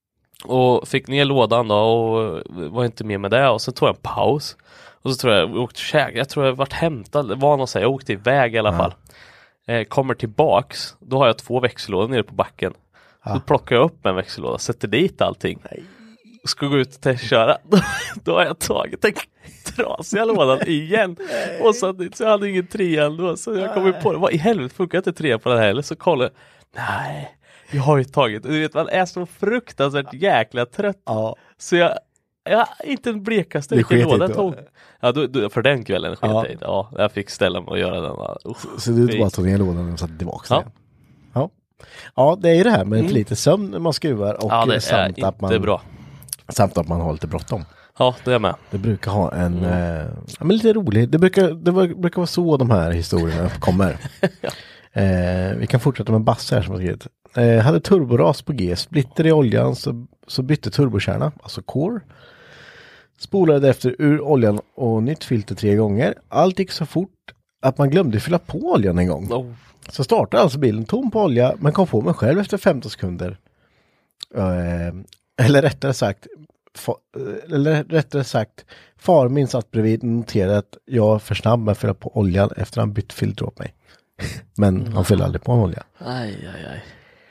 Speaker 2: Och fick ner lådan då och var inte med med det. Och så tog jag en paus. Och så tror jag jag åkte käk. Jag tror jag varit hämtad. Det var någon så här, jag åkte iväg i alla Aha. fall. Eh, kommer tillbaks. Då har jag två växellådor nere på backen. Aha. Så plockar jag upp en växellåda. Sätter dit allting. Nej. Ska gå ut och testköra. Då har jag tagit en trasiga lådan igen. Och så, så jag hade ingen trean då. Så jag kom ju på det. Vad i helvete funkar inte tre på den här? Eller så kollar jag. Nej, jag har ju tagit. Du vet, man är så fruktansvärt jäkla trött. Ja. Så jag, jag inte en blekaste vilken låda tog. Ja, då, då, för den kvällen sket ja. jag ja, jag fick ställa mig och göra den. Uh,
Speaker 1: så, så du bara tog ner lådan och satte tillbaka ja. ja. Ja, det är ju det här med mm. lite sömn när man skruvar. Och
Speaker 2: ja, det
Speaker 1: samt
Speaker 2: är
Speaker 1: att man,
Speaker 2: inte bra.
Speaker 1: Samt att man har lite bråttom.
Speaker 2: Ja, det är med.
Speaker 1: Det brukar ha en mm. eh, ja, men lite rolig. Det brukar, det var, brukar vara så de här historierna kommer. ja. eh, vi kan fortsätta med Basse här som har skrivit. Eh, hade turboras på G. Splitter i oljan så, så bytte turbokärna, alltså core. Spolade efter ur oljan och nytt filter tre gånger. Allt gick så fort att man glömde fylla på oljan en gång. Oh. Så startade alltså bilen tom på olja men kom på mig själv efter femton sekunder. Eh, eller rättare sagt fa, eller rättare sagt far min satt bredvid och noterade att jag var för snabb med att fylla på oljan efter han bytt filter åt mig. Men mm. han fyllde aldrig på en olja.
Speaker 2: Aj, aj, aj.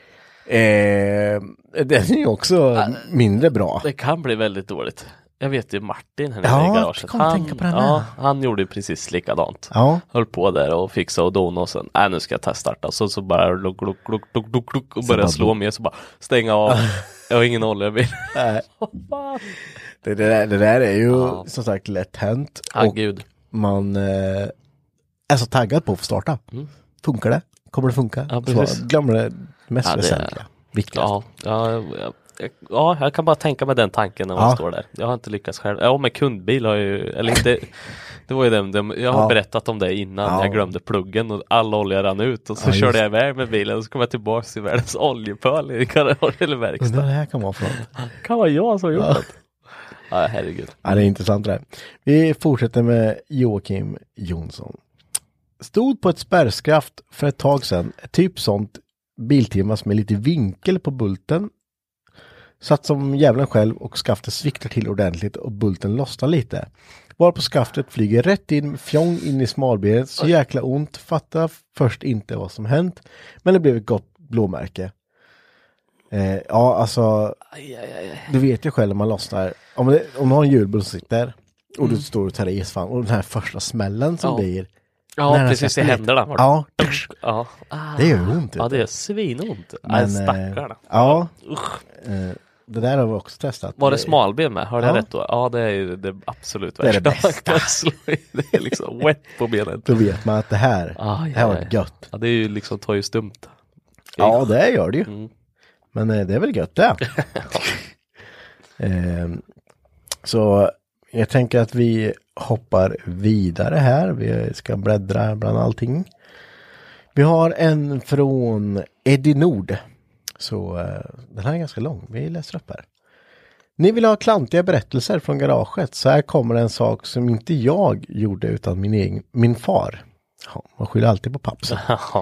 Speaker 1: Eh, den är ju också äh, mindre bra.
Speaker 2: Det kan bli väldigt dåligt. Jag vet ju Martin här
Speaker 1: ja,
Speaker 2: i garaget.
Speaker 1: Han, tänka på den ja,
Speaker 2: han gjorde ju precis likadant.
Speaker 1: Ja.
Speaker 2: Höll på där och fixade och dona och sen, nej nu ska jag teststarta. Så, så bara luk, luk, luk, luk, luk, luk, och började slå med så bara stänga av. Jag har ingen olja bil.
Speaker 1: Nej. det, det, där, det där är ju ja. som sagt lätt hänt.
Speaker 2: Ah,
Speaker 1: och
Speaker 2: gud.
Speaker 1: Man eh, är så taggad på att få starta. Mm. Funkar det? Kommer det funka?
Speaker 2: Ja,
Speaker 1: så glömmer det mest ja, det väsentliga. Viktigast.
Speaker 2: Ja, ja, ja. Ja, jag kan bara tänka med den tanken när man ja. står där. Jag har inte lyckats själv. Ja, med kundbil har jag ju, eller inte, det var ju dem, dem jag har ja. berättat om det innan. Ja. Jag glömde pluggen och all olja rann ut och så ja, körde jag iväg med bilen och så kom jag tillbaka till världens oljepöl i garage eller verkstad.
Speaker 1: Men det här kan vara från.
Speaker 2: Kan vara jag som har gjort ja. det. Ja, herregud.
Speaker 1: Ja, det är intressant det här. Vi fortsätter med Joakim Jonsson. Stod på ett spärrskaft för ett tag sedan. Typ sånt biltimmas med lite vinkel på bulten. Satt som jävlen själv och skaftet sviktar till ordentligt och bulten lossnar lite. Var på skaftet flyger rätt in, fjong in i smalbenet, så jäkla ont. Fattar först inte vad som hänt, men det blev ett gott blåmärke. Eh, ja, alltså,
Speaker 2: aj, aj, aj.
Speaker 1: Du vet ju själv när man lossnar. Om, det, om man har en hjulbull som sitter och mm. du står och tar i fan, och den här första smällen som
Speaker 2: ja.
Speaker 1: blir.
Speaker 2: Ja, precis i händerna.
Speaker 1: Ja,
Speaker 2: ja.
Speaker 1: Det gör ont.
Speaker 2: Ja, det är svinont.
Speaker 1: Men,
Speaker 2: stackarna.
Speaker 1: Ja, eh, det där har vi också testat.
Speaker 2: Var det smalben med? Har det ja. rätt då? Ja, det är ju det absolut värsta.
Speaker 1: Det är det bästa.
Speaker 2: Det är liksom wet på benen.
Speaker 1: Då vet man att det här, ah, det här var gött.
Speaker 2: Ja, det är ju liksom, tar ju stumt.
Speaker 1: Ja, det gör det ju. Mm. Men det är väl gött det. eh, så jag tänker att vi hoppar vidare här. Vi ska bläddra bland allting. Vi har en från Eddie Nord. Så uh, den här är ganska lång. Vi läser upp här. Ni vill ha klantiga berättelser från garaget. Så här kommer en sak som inte jag gjorde utan min egen, min far. Ja, man skyller alltid på pappsen.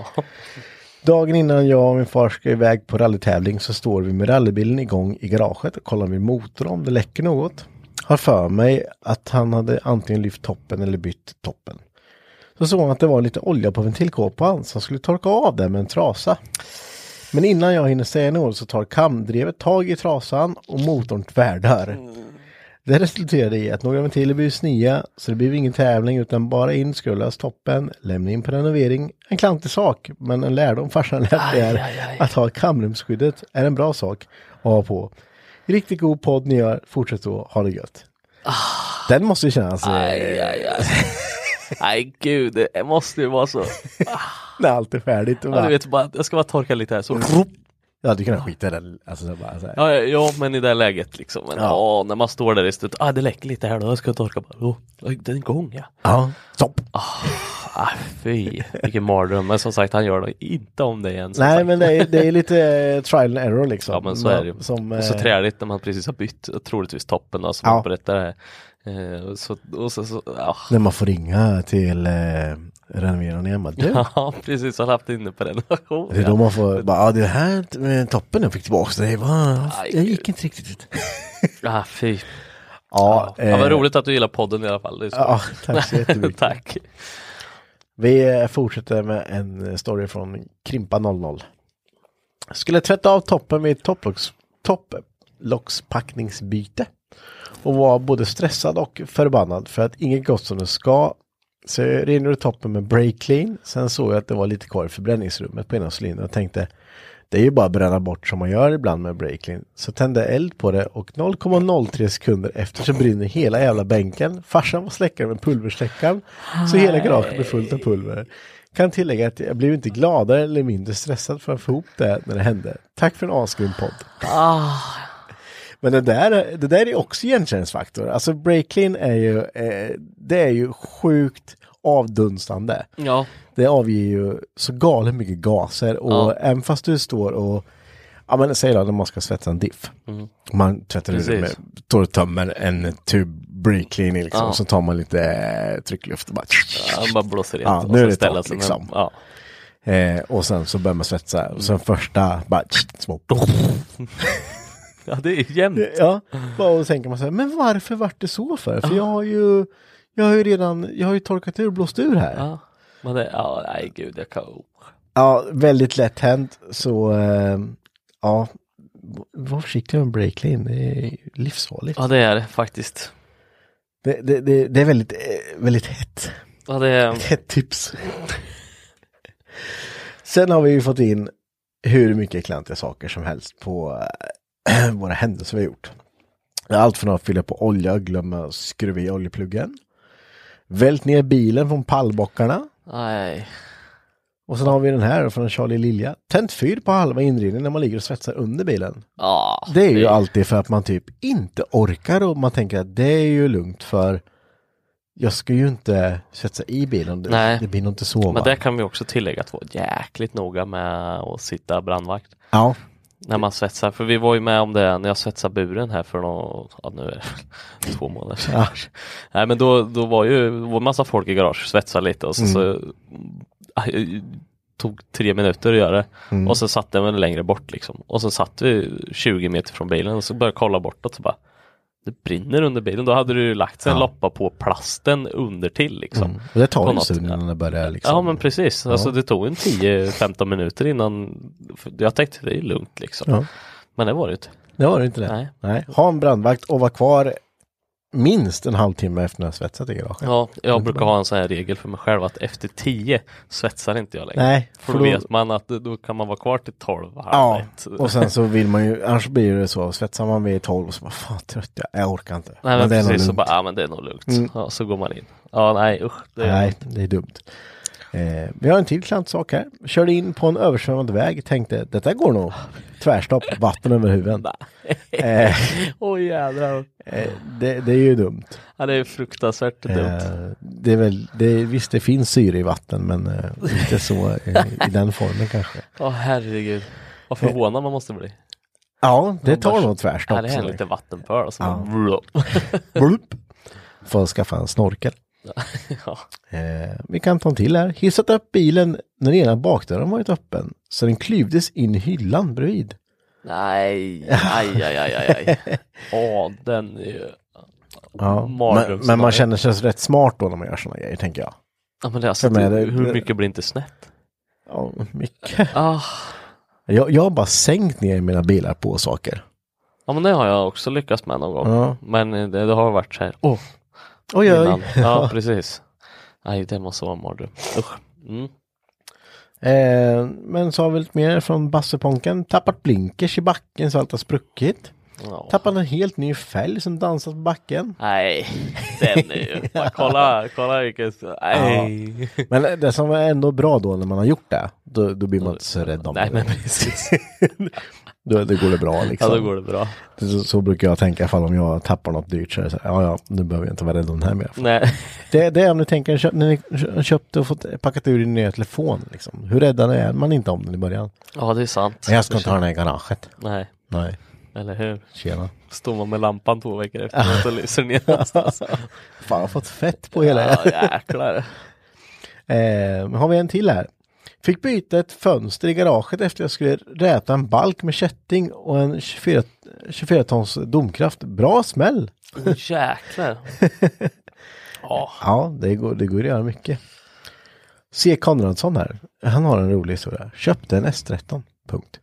Speaker 1: Dagen innan jag och min far ska iväg på rallytävling så står vi med rallybilen igång i garaget och kollar med motorn om det läcker något. Har för mig att han hade antingen lyft toppen eller bytt toppen. Så såg han att det var lite olja på ventilkåpan så han skulle torka av det med en trasa. Men innan jag hinner säga något så tar kamdrevet tag i trasan och motorn tvärdar. Mm. Det resulterade i att några ventiler blir snia så det blir ingen tävling utan bara inskrullas toppen, lämna in på renovering. En klantig sak, men en lärdom farsan lärde är att ha kamrumsskyddet är en bra sak att ha på. Riktigt god podd ni gör, fortsätt då, ha det gött. Ah. Den måste ju kännas...
Speaker 2: Aj, aj, aj. Nej gud, det måste ju vara så. Ah.
Speaker 1: När allt är färdigt.
Speaker 2: Ja, du vet, bara, jag ska bara torka lite här. Så...
Speaker 1: Ja, du kan skita den. Alltså, så bara, så här.
Speaker 2: Ja, ja, men i det läget liksom. Men, ja. Åh, när man står där i slutet. Ah, det läcker lite här då. Jag ska torka bara. Oh, den är igång, ja.
Speaker 1: Ja, stopp.
Speaker 2: Ah, fy, vilken mardröm. Men som sagt, han gör det inte om det igen.
Speaker 1: Nej,
Speaker 2: sagt.
Speaker 1: men det är, det är lite uh, trial and error liksom.
Speaker 2: Ja, men så är det. Som, och så uh... träligt när man precis har bytt. Troligtvis toppen då, som ja. Man berättar det. Uh, så, och så, så, uh.
Speaker 1: När man får ringa till... Uh... renoveraren hemma. Du?
Speaker 2: Ja, precis. Jag har haft inne på den. Oh,
Speaker 1: det är då man får bara, ja, det här med toppen jag fick tillbaka. Det var, jag gick inte riktigt ut.
Speaker 2: Ja, fy.
Speaker 1: Ja,
Speaker 2: ja, eh, det var roligt att du gillar podden i alla fall. Det är så.
Speaker 1: Ja, tack så jättemycket.
Speaker 2: Tack.
Speaker 1: Vi fortsätter med en story från Krimpa noll noll. Skulle tvätta av toppen med ett topplocks, topplockspackningsbyte och var både stressad och förbannad för att inget gått som det ska. Så jag renade toppen med brake clean. Sen såg jag att det var lite kvar i förbränningsrummet på ena cylindern. Jag tänkte, det är ju bara att bränna bort som man gör ibland med brake clean. Så tände eld på det och noll komma noll tre sekunder efter så brinner hela jävla bänken. Farsan var släckare med pulversläckaren. Så hela garaget blev fullt av pulver. Kan tillägga att jag blev inte gladare eller mindre stressad för att få ihop det när det hände. Tack för en asgrym podd.
Speaker 2: Ah.
Speaker 1: Men det där, det där är också igenkänningsfaktor. Alltså brake clean är ju, eh, det är ju sjukt avdunstande.
Speaker 2: Ja.
Speaker 1: Det avger ju så galet mycket gaser och ja. Även fast du står och, ja men säg då när man ska svetsa en diff. Mm. Man tvättar ut det med, tar och tömmer en tub brake clean liksom, ja. Och så tar man lite eh, tryckluft och bara,
Speaker 2: ja, man bara blåser
Speaker 1: ja,
Speaker 2: och
Speaker 1: nu är det
Speaker 2: ställer
Speaker 1: torrt,
Speaker 2: sig
Speaker 1: liksom.
Speaker 2: Ja.
Speaker 1: Eh, och sen så börjar man svetsa och sen första bara små.
Speaker 2: Ja, det är jämnt.
Speaker 1: Ja, och då tänker man så här, men varför vart det så för? För jag har ju jag har ju redan, jag har ju torkat ur och blåst ur här.
Speaker 2: Ja, men det, ja, nej gud, jag kan...
Speaker 1: Ja, väldigt lätt hänt, så äh, ja, var försiktig med brake clean, det är livsfarligt.
Speaker 2: Ja, det är det faktiskt.
Speaker 1: Det, det, det, det är väldigt, väldigt hett.
Speaker 2: Ja, det är...
Speaker 1: Ett hett tips. Sen har vi ju fått in hur mycket klantiga saker som helst på äh, våra händelser vi har gjort. Allt från att fylla på olja, glömma skruva i oljepluggen. Vält ner bilen från pallbockarna.
Speaker 2: Nej.
Speaker 1: Och sen har vi den här från Charlie Lilja. Tänt fyr på halva inredningen när man ligger och svetsar under bilen.
Speaker 2: Ah,
Speaker 1: det är ju det... alltid för att man typ inte orkar och man tänker att det är ju lugnt för jag ska ju inte svetsa i bilen. Det,
Speaker 2: Nej.
Speaker 1: det blir nog inte så.
Speaker 2: Men det kan vi också tillägga att vara jäkligt noga med att sitta brandvakt.
Speaker 1: Ja.
Speaker 2: När man svetsar, för vi var ju med om det när jag svetsade buren här för någon, ja, nu är det två månader sedan. Ja. Nej, men då, då var ju det var en massa folk i garage svetsade lite och så, mm. så aj, tog tre minuter att göra det. Mm. Och så satt den väl längre bort liksom. Och så satt vi tjugo meter från bilen och så började jag kolla bortåt så bara det brinner under bilen. Då hade du lagt sig en ja. loppa på plasten under till liksom.
Speaker 1: Mm. Och det tar en stund innan det börjar liksom.
Speaker 2: Ja, men precis. Ja. Alltså det tog en tio femton minuter innan jag tänkte det är lugnt liksom. Ja. Men det var det inte.
Speaker 1: Det var det inte det. Nej. Nej. Ha en brandvakt och vara kvar minst en halvtimme efter när jag svetsat i garaget.
Speaker 2: Ja, jag brukar ha en sån här regel för mig själv att efter tio svetsar inte jag längre.
Speaker 1: Nej.
Speaker 2: För då vet man att då kan man vara kvar till tolv.
Speaker 1: Ja, ett. Och sen så vill man ju, annars blir det så, svetsar man vid tolv och så bara, fan trött jag, jag orkar inte.
Speaker 2: Nej, men, men
Speaker 1: det
Speaker 2: precis,
Speaker 1: är
Speaker 2: så bara, ja men det är nog lugnt. Mm. Ja, så går man in. Ja, nej usch. Det är
Speaker 1: nej, det är dumt. Eh, vi har en till klant sak här. Körde in på en översvämmad väg. Tänkte, detta går nog. Tvärstopp, vatten över huvudet. Åh eh,
Speaker 2: oh, jädrar.
Speaker 1: Eh, det, det är ju dumt.
Speaker 2: Ja, det är fruktansvärt
Speaker 1: eh,
Speaker 2: dumt.
Speaker 1: Det är väl, det är, visst det finns syre i vatten, men eh, inte så eh, i den formen kanske.
Speaker 2: Åh oh, herregud. Vad förvånad man måste bli.
Speaker 1: Ja, det tar nog tvärstopp.
Speaker 2: Ja, det är en lite vattenpöl.
Speaker 1: Ja. Blup. Får skaffa en snorkel. Ja. Eh, vi kan ta en till här. Hissat upp bilen när den ena bakdörren varit öppen. Så den klyvdes in i hyllan bredvid.
Speaker 2: Nej, aj, aj, aj, aj. Åh, den är ju...
Speaker 1: Ja, men, men man känner sig rätt smart då när man gör såna grejer, tänker jag.
Speaker 2: Ja, men det är alltså, det, det, hur mycket blir inte snett?
Speaker 1: Ja, mycket.
Speaker 2: Ah.
Speaker 1: Jag, jag har bara sänkt ner mina bilar på saker.
Speaker 2: Ja, men det har jag också lyckats med någon gång. Ja. Men det, det har varit så här.
Speaker 1: Oh. Oj, oj.
Speaker 2: Ja, precis. Nej, det måste vara mardröm. Usch. Mm.
Speaker 1: Eh, men så har vi lite mer från Basseponken. Tappat blinkers i backen så allt har spruckit. Oh. Tappat en helt ny fälg som dansat på backen.
Speaker 2: Nej, den är ju... Bara, kolla, kolla vilket... Nej.
Speaker 1: Ja. Men det som är ändå bra då när man har gjort det, då, då blir man inte så rädd om
Speaker 2: Nej,
Speaker 1: det.
Speaker 2: men precis.
Speaker 1: då, då går det bra liksom.
Speaker 2: Ja, då går det bra.
Speaker 1: Så, så brukar jag tänka ifall om jag tappar något dyrt så är det så här, ja, ja, nu behöver jag inte vara rädd om den här mer.
Speaker 2: Nej.
Speaker 1: Det, det är om ni tänker, köp, när ni köpte och fått packat ur din nya telefon liksom. Hur räddad är man inte om den i början?
Speaker 2: Ja, det är sant.
Speaker 1: Men jag ska inte ha den här i garaget.
Speaker 2: Nej.
Speaker 1: Nej.
Speaker 2: Eller hur?
Speaker 1: Tjena.
Speaker 2: Står man med lampan två veckor efter och så lyser ner någonstans.
Speaker 1: Fan, jag har fått fett på hela.
Speaker 2: Ja, jäklar.
Speaker 1: eh, har vi en till här. Fick byta ett fönster i garaget efter jag skulle räta en balk med kätting och en tjugofyra tons domkraft. Bra smäll.
Speaker 2: Oh, jäklar.
Speaker 1: oh. Ja, det går, det går att göra mycket. C. Konradsson här. Han har en rolig historia. Köpte en S tretton. Punkt.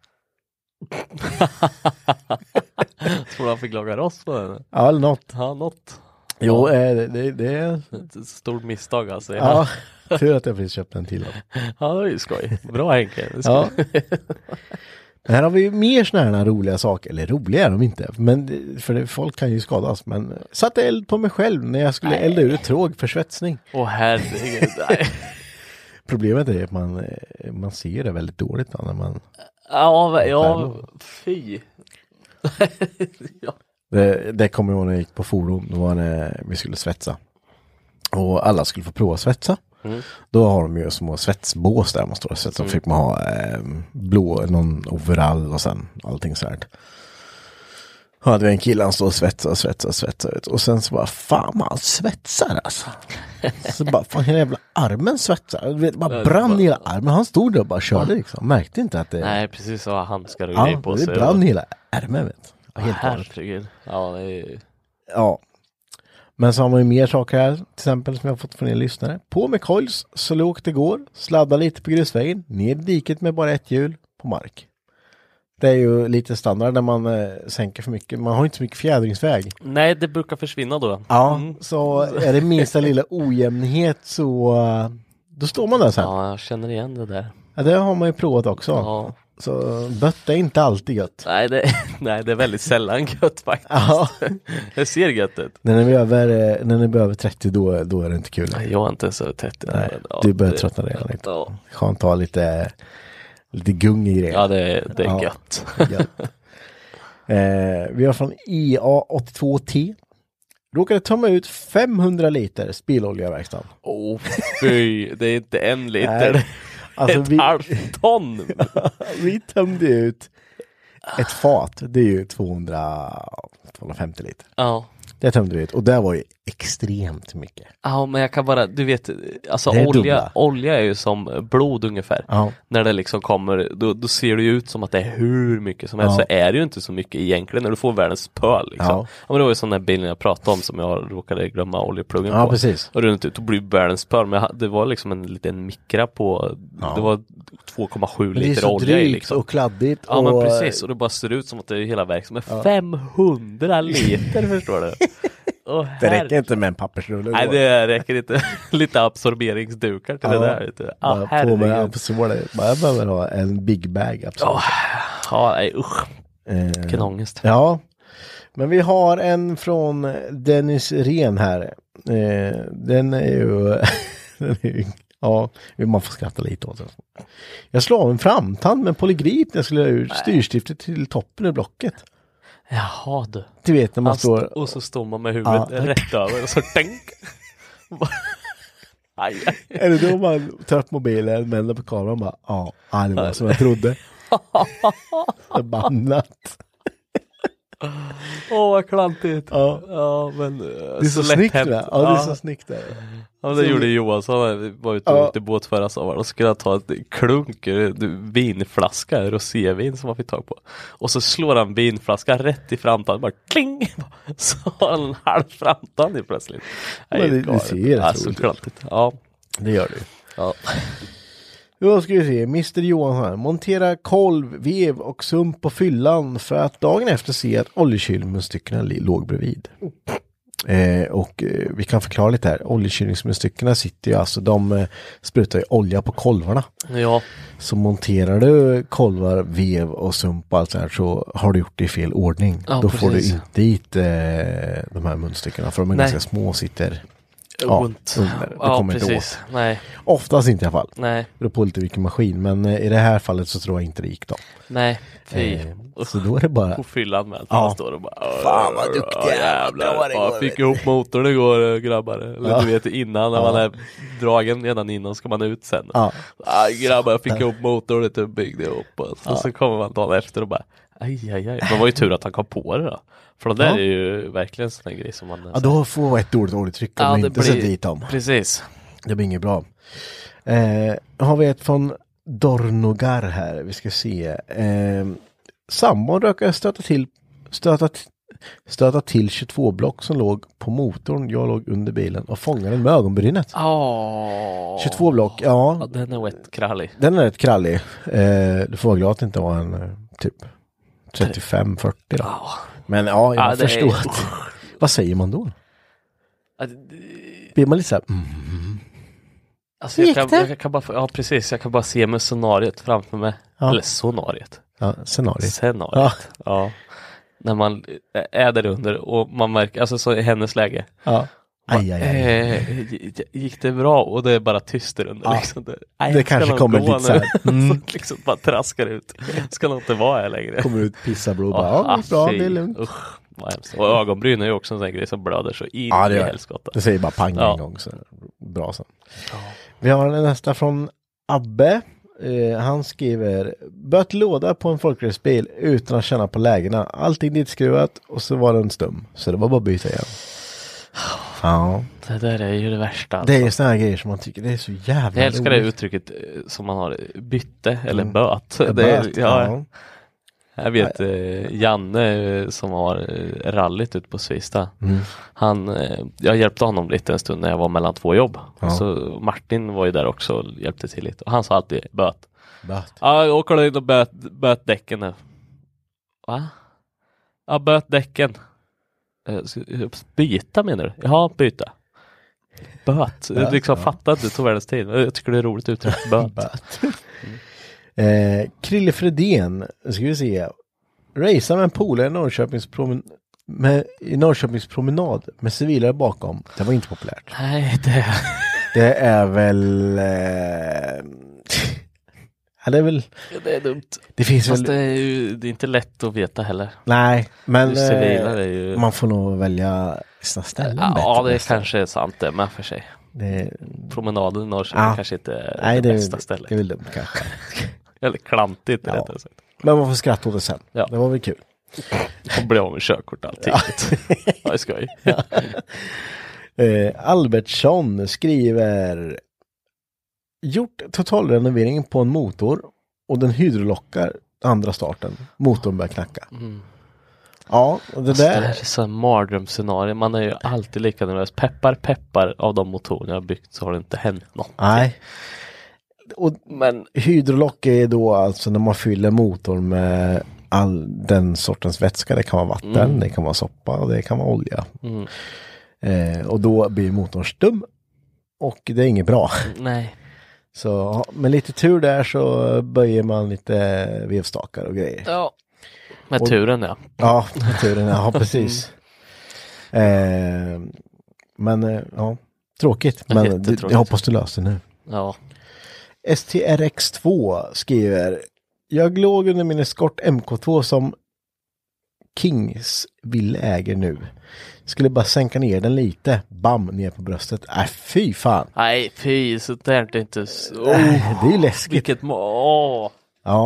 Speaker 2: Tror han fick laga rost på den?
Speaker 1: Ja, eller något.
Speaker 2: Ja, något.
Speaker 1: Jo, ja. det, det, det är
Speaker 2: ett stort misstag alltså.
Speaker 1: Ja, tur att jag precis köpte en till.
Speaker 2: Ja, det är ju skoj. Bra Henke.
Speaker 1: Ja. Här har vi mer såna här roliga saker. Eller roliga är de inte. Men för det, folk kan ju skadas. Men satte eld på mig själv när jag skulle nej. elda ur ett tråg för svetsning.
Speaker 2: Åh herregud, nej.
Speaker 1: Problemet är att man, man ser det väldigt dåligt då, när man...
Speaker 2: Ja, ja, fy.
Speaker 1: ja. Det, det kommer jag ihåg när jag gick på forum. Då var det, vi skulle svetsa. Och alla skulle få prova svetsa. Mm. Då har de ju små svetsbås där man står och svetsa. Så mm. fick man ha eh, blå, någon overall och sen allting så här. Då hade vi en kille som stod och svetsade och svetsade och svetsade ut. Och sen så bara, fan man svetsar alltså. Så bara, fan hela jävla armen svetsar. Du vet, bara brann hela armen. Han stod där och bara körde liksom. Märkte inte att det...
Speaker 2: Nej, precis så handskar och
Speaker 1: ja,
Speaker 2: grejer på sig.
Speaker 1: Ja, det brann och... hela ärmen vet du.
Speaker 2: Helt herregud. Ja, det är...
Speaker 1: Ja. Men så har man ju mer saker här. Till exempel som jag har fått från er lyssnare. På med coils så lågt det går. Sladda lite på grusvägen. Ner i diket med bara ett hjul på mark. Det är ju lite standard när man eh, sänker för mycket. Man har inte så mycket fjädringsväg.
Speaker 2: Nej, det brukar försvinna då.
Speaker 1: Ja, mm. Så är det minsta lilla ojämnhet så uh, då står man där sen.
Speaker 2: Ja, jag känner igen det där.
Speaker 1: Ja, det har man ju provat också.
Speaker 2: Ja.
Speaker 1: Så dött är inte alltid gött.
Speaker 2: Nej, det, nej, det är väldigt sällan gött faktiskt.
Speaker 1: Ja.
Speaker 2: Det ser gött ut.
Speaker 1: När ni är över, när ni är över trettio då, då är det inte kul.
Speaker 2: Nej, jag är inte så trettio.
Speaker 1: Nej, ja, du börjar det, tröttna redan lite. Ja. Skönt att ha lite... Lite gung i grejer.
Speaker 2: Ja, det, det är ja, gött.
Speaker 1: gött. eh, vi har från I A åttiotvå T. Råkade tömma ut femhundra liter spillolja i verkstaden.
Speaker 2: Åh, oh, fy. Det är inte en liter. Nej, alltså ett vi, halvt ton.
Speaker 1: Vi tömde ut ett fat. Det är ju tvåhundra, tvåhundrafemtio liter.
Speaker 2: Ja.
Speaker 1: Det tömde vi ut. Och det var ju extremt mycket.
Speaker 2: Ja, men jag kan bara, du vet, alltså olja, olja är ju som blod ungefär. Ja. När det liksom kommer, då, då ser det ju ut som att det är hur mycket som helst. Ja. Så är det ju inte så mycket egentligen när du får världens pöl liksom. Ja. Ja, men det var ju sån där bilden jag pratade om som jag råkade glömma oljepluggen
Speaker 1: ja,
Speaker 2: på.
Speaker 1: Precis.
Speaker 2: Och runt ut, då blir världens pöl. Men jag, det var liksom en liten mikra på, ja. Det var två komma sju liter olja i liksom.
Speaker 1: Och kladdigt.
Speaker 2: Ja, och... men precis. Och det bara ser ut som att det är hela verk som är ja. femhundra liter, förstår du? Oh,
Speaker 1: det räcker inte med en pappersrulle.
Speaker 2: Nej, det räcker inte. Lite absorberingsdukar till ja, det där. Lite. Ah,
Speaker 1: bara på med absorber. Jag behöver ha en big bag absorber.
Speaker 2: Oh, ja, nej, usch. Eh, Vilken ångest.
Speaker 1: Ja, men vi har en från Dennis Ren här. Eh, den är ju... den är ju ja, man får skratta lite åt det. Jag slår av en framtand med polygrip när jag skulle ha ur styrstiftet till toppen i blocket.
Speaker 2: Jaha du.
Speaker 1: Du vet när man står...
Speaker 2: St- och så står man med huvudet ja. rätt över och så tänk. Aj.
Speaker 1: Är det då man tar upp mobilen, vänder på kameran och bara ja, ah, det var som jag trodde. Förbannat.
Speaker 2: Åh, oh, vad klantigt.
Speaker 1: Ja,
Speaker 2: ja men
Speaker 1: det är så, så snyggt det. Ja, det är så snyggt det.
Speaker 2: Ja, det så gjorde Johansson. Vi var ute och
Speaker 1: ja.
Speaker 2: åkte båt förra sommaren och skulle ta ett klunk vinflaska, rosévin som man fick tag på. Och så slår han vinflaska rätt i framtanden. Bara kling! Så har han en halv framtand i plötsligt.
Speaker 1: Men det, det ser ju rätt
Speaker 2: alltså, klantigt. Ja,
Speaker 1: det gör det.
Speaker 2: Ja.
Speaker 1: Då ska vi se, mister Johansson. Montera kolv, vev och sump på fyllan för att dagen efter se att oljekylningsstyckena låg bredvid. Eh, och eh, vi kan förklara lite här. Oljekylningsstyckena sitter ju alltså, de eh, sprutar ju olja på kolvarna.
Speaker 2: Ja.
Speaker 1: Så monterar du kolvar, vev och sump och allt så här, så har du gjort det i fel ordning.
Speaker 2: Ja,
Speaker 1: Då
Speaker 2: precis.
Speaker 1: får du inte dit eh, de här munstyckena, för de är
Speaker 2: Nej.
Speaker 1: ganska små och sitter
Speaker 2: Ja,
Speaker 1: under. Det
Speaker 2: ja,
Speaker 1: kommer
Speaker 2: precis.
Speaker 1: inte åt.
Speaker 2: Nej.
Speaker 1: Oftast inte i alla fall.
Speaker 2: Nej.
Speaker 1: Det beror på lite vilken maskin, men eh, i det här fallet så tror jag inte det gick då.
Speaker 2: Nej, fy.
Speaker 1: Eh, så då är det bara...
Speaker 2: På fyllan med.
Speaker 1: Ja.
Speaker 2: Man står och bara...
Speaker 1: Fan vad duktiga.
Speaker 2: Ja, jävlar.
Speaker 1: Bra det
Speaker 2: Ja,
Speaker 1: går.
Speaker 2: fick ihop motorn igår, grabbar. Eller
Speaker 1: Ja.
Speaker 2: du vet, innan när
Speaker 1: Ja.
Speaker 2: man är dragen redan innan ska man ut sen.
Speaker 1: Ja.
Speaker 2: Aj, grabbar, jag fick ihop motorn och byggde ihop. Och
Speaker 1: Ja.
Speaker 2: så kommer man dagen efter och bara... Aj, aj, aj. Men det var ju tur att han kom på det då. För det där
Speaker 1: Ja.
Speaker 2: är ju verkligen en sån här grej som man...
Speaker 1: Ja, då får man ett dåligt oljtryck om
Speaker 2: Ja,
Speaker 1: man
Speaker 2: det
Speaker 1: inte
Speaker 2: blir-
Speaker 1: sätter dit dem.
Speaker 2: Precis.
Speaker 1: Det blir inget bra. Eh, har vi ett från Dornogar här. Vi ska se. Eh, Sambon råkade stöta till stöta, t- stöta till tjugotvå block som låg på motorn. Jag låg under bilen och fångade den med ögonbrynet.
Speaker 2: Åh.
Speaker 1: tjugotvå block, ja.
Speaker 2: Ja, den är rätt krallig.
Speaker 1: Den är rätt krallig. Eh, du får vara glad att det inte var en eh, typ trettiofem fyrtio då.
Speaker 2: Ja.
Speaker 1: Men ja, jag
Speaker 2: Ja, det är-
Speaker 1: förstår att... Vad säger man då?
Speaker 2: Ja, det-
Speaker 1: Blir man lite så här... Mm.
Speaker 2: Alltså jag kan, jag kan bara, ja precis, jag kan bara se med scenariet framför mig.
Speaker 1: Ja.
Speaker 2: Eller sonariet.
Speaker 1: Ja, scenario.
Speaker 2: Scenariet. Ja. ja. När man är där under och man märker, alltså så i hennes läge.
Speaker 1: Ja. Aj, aj, aj.
Speaker 2: Eh, gick det bra? Och det är bara tyst där under.
Speaker 1: Ja.
Speaker 2: Liksom. Det,
Speaker 1: Det
Speaker 2: ska
Speaker 1: kanske
Speaker 2: någon
Speaker 1: kommer
Speaker 2: gå
Speaker 1: lite så här.
Speaker 2: nu?
Speaker 1: Mm.
Speaker 2: Så liksom bara traskar ut. Ska nog inte vara här längre.
Speaker 1: Kommer ut, pissar blod. Bara, ja, det är bra, det är lugnt.
Speaker 2: Usch, vad hemskt. Och ögonbryn är ju också en sån här grej som blöder så in
Speaker 1: Ja, det
Speaker 2: i
Speaker 1: gör det.
Speaker 2: helskotta.
Speaker 1: Det säger bara pang
Speaker 2: Ja.
Speaker 1: en gång. Så bra sen.
Speaker 2: Ja.
Speaker 1: Vi har en nästa från Abbe. Eh, han skriver: bött låda på en folkracebil utan att känna på lägena. Allting ditskruvat och så var den stum. Så det var bara att byta igen. Ja.
Speaker 2: Det där är ju det värsta. Alltså.
Speaker 1: Det är ju såna här grejer som man tycker det är så jävla
Speaker 2: Jag älskar det
Speaker 1: roligt.
Speaker 2: uttrycket eh, som man har, bytte eller
Speaker 1: Mm.
Speaker 2: böt.
Speaker 1: Ja,
Speaker 2: Det är,
Speaker 1: böt,
Speaker 2: ja,
Speaker 1: ja.
Speaker 2: Jag vet eh, Janne eh, som har eh, rallyt ut på Svista.
Speaker 1: Mm.
Speaker 2: Han, eh, jag hjälpte honom lite en stund när jag var mellan två jobb.
Speaker 1: Ja.
Speaker 2: Så Martin var ju där också och hjälpte till lite. Och han sa alltid böt.
Speaker 1: Böt.
Speaker 2: Ja, jag åker in och böt, böt däcken nu. Va? Ja, böt däcken. Eh, ska- Byta menar du? Ja, byta. Böt. Jag
Speaker 1: Böt,
Speaker 2: liksom
Speaker 1: ja.
Speaker 2: fattar att det tog världens tid. Jag tycker det är roligt uttryckt. Böt.
Speaker 1: Böt. eh, Krille Fredén, ska vi se. Racea med en polare i Norrköpings promen- med, i Norrköpings promenad med civilare bakom. Det var inte populärt.
Speaker 2: Nej, det...
Speaker 1: Det är väl... Eh, ja, det är väl...
Speaker 2: det är dumt.
Speaker 1: Det finns
Speaker 2: Fast
Speaker 1: väl...
Speaker 2: det är ju det är inte lätt att veta heller.
Speaker 1: Nej, men
Speaker 2: Just civila
Speaker 1: eh,
Speaker 2: är ju...
Speaker 1: man får nog välja sina ställen
Speaker 2: Ja,
Speaker 1: bättre.
Speaker 2: det
Speaker 1: nästan.
Speaker 2: kanske är sant det med för sig.
Speaker 1: Det,
Speaker 2: Promenaden i Norrköping
Speaker 1: Ja.
Speaker 2: kanske inte är
Speaker 1: nej,
Speaker 2: det,
Speaker 1: det,
Speaker 2: bästa
Speaker 1: det,
Speaker 2: stället.
Speaker 1: det är väl dumt kanske.
Speaker 2: Eller klantigt
Speaker 1: Ja.
Speaker 2: rättare sagt.
Speaker 1: Men man får skratta åt det sen.
Speaker 2: Ja.
Speaker 1: Det var väl kul.
Speaker 2: Och bli av med körkort alltid. Ja. Jag skoj.
Speaker 1: Eh, Albertsson skriver: gjort totalrenovering på en motor och den hydrolockar andra starten. Motorn börjar knacka.
Speaker 2: Mm.
Speaker 1: Ja, och det
Speaker 2: Alltså, det här
Speaker 1: där...
Speaker 2: är så en mardrömsscenario. Man är ju alltid lika nervös. Peppar, peppar av de motorer jag har byggt så har det inte hänt något.
Speaker 1: Nej. Och
Speaker 2: Men
Speaker 1: hydrolock är då alltså när man fyller motorn med all den sortens vätska. Det kan vara vatten,
Speaker 2: Mm.
Speaker 1: det kan vara soppa och det kan vara olja.
Speaker 2: mm,
Speaker 1: Eh, och då blir motorn stum. Och det är inget bra.
Speaker 2: nej.
Speaker 1: Så med lite tur där så böjer man lite vevstakar och grejer.
Speaker 2: Ja. Med
Speaker 1: Och-
Speaker 2: turen ja.
Speaker 1: Ja, med turen. Ja, precis. Eh, men eh, ja, tråkigt. Men
Speaker 2: Jättetråkigt.
Speaker 1: det, jag hoppas du löser det nu.
Speaker 2: Ja.
Speaker 1: S T R X två skriver: jag låg under min Escort M K två som Kings vill äger nu. Skulle bara sänka ner den lite. Bam, ner på bröstet. Äh, fy fan.
Speaker 2: Nej, fy, så där är det inte så...
Speaker 1: Äh, det är ju läskigt.
Speaker 2: Vilket må... Åh.
Speaker 1: Ja,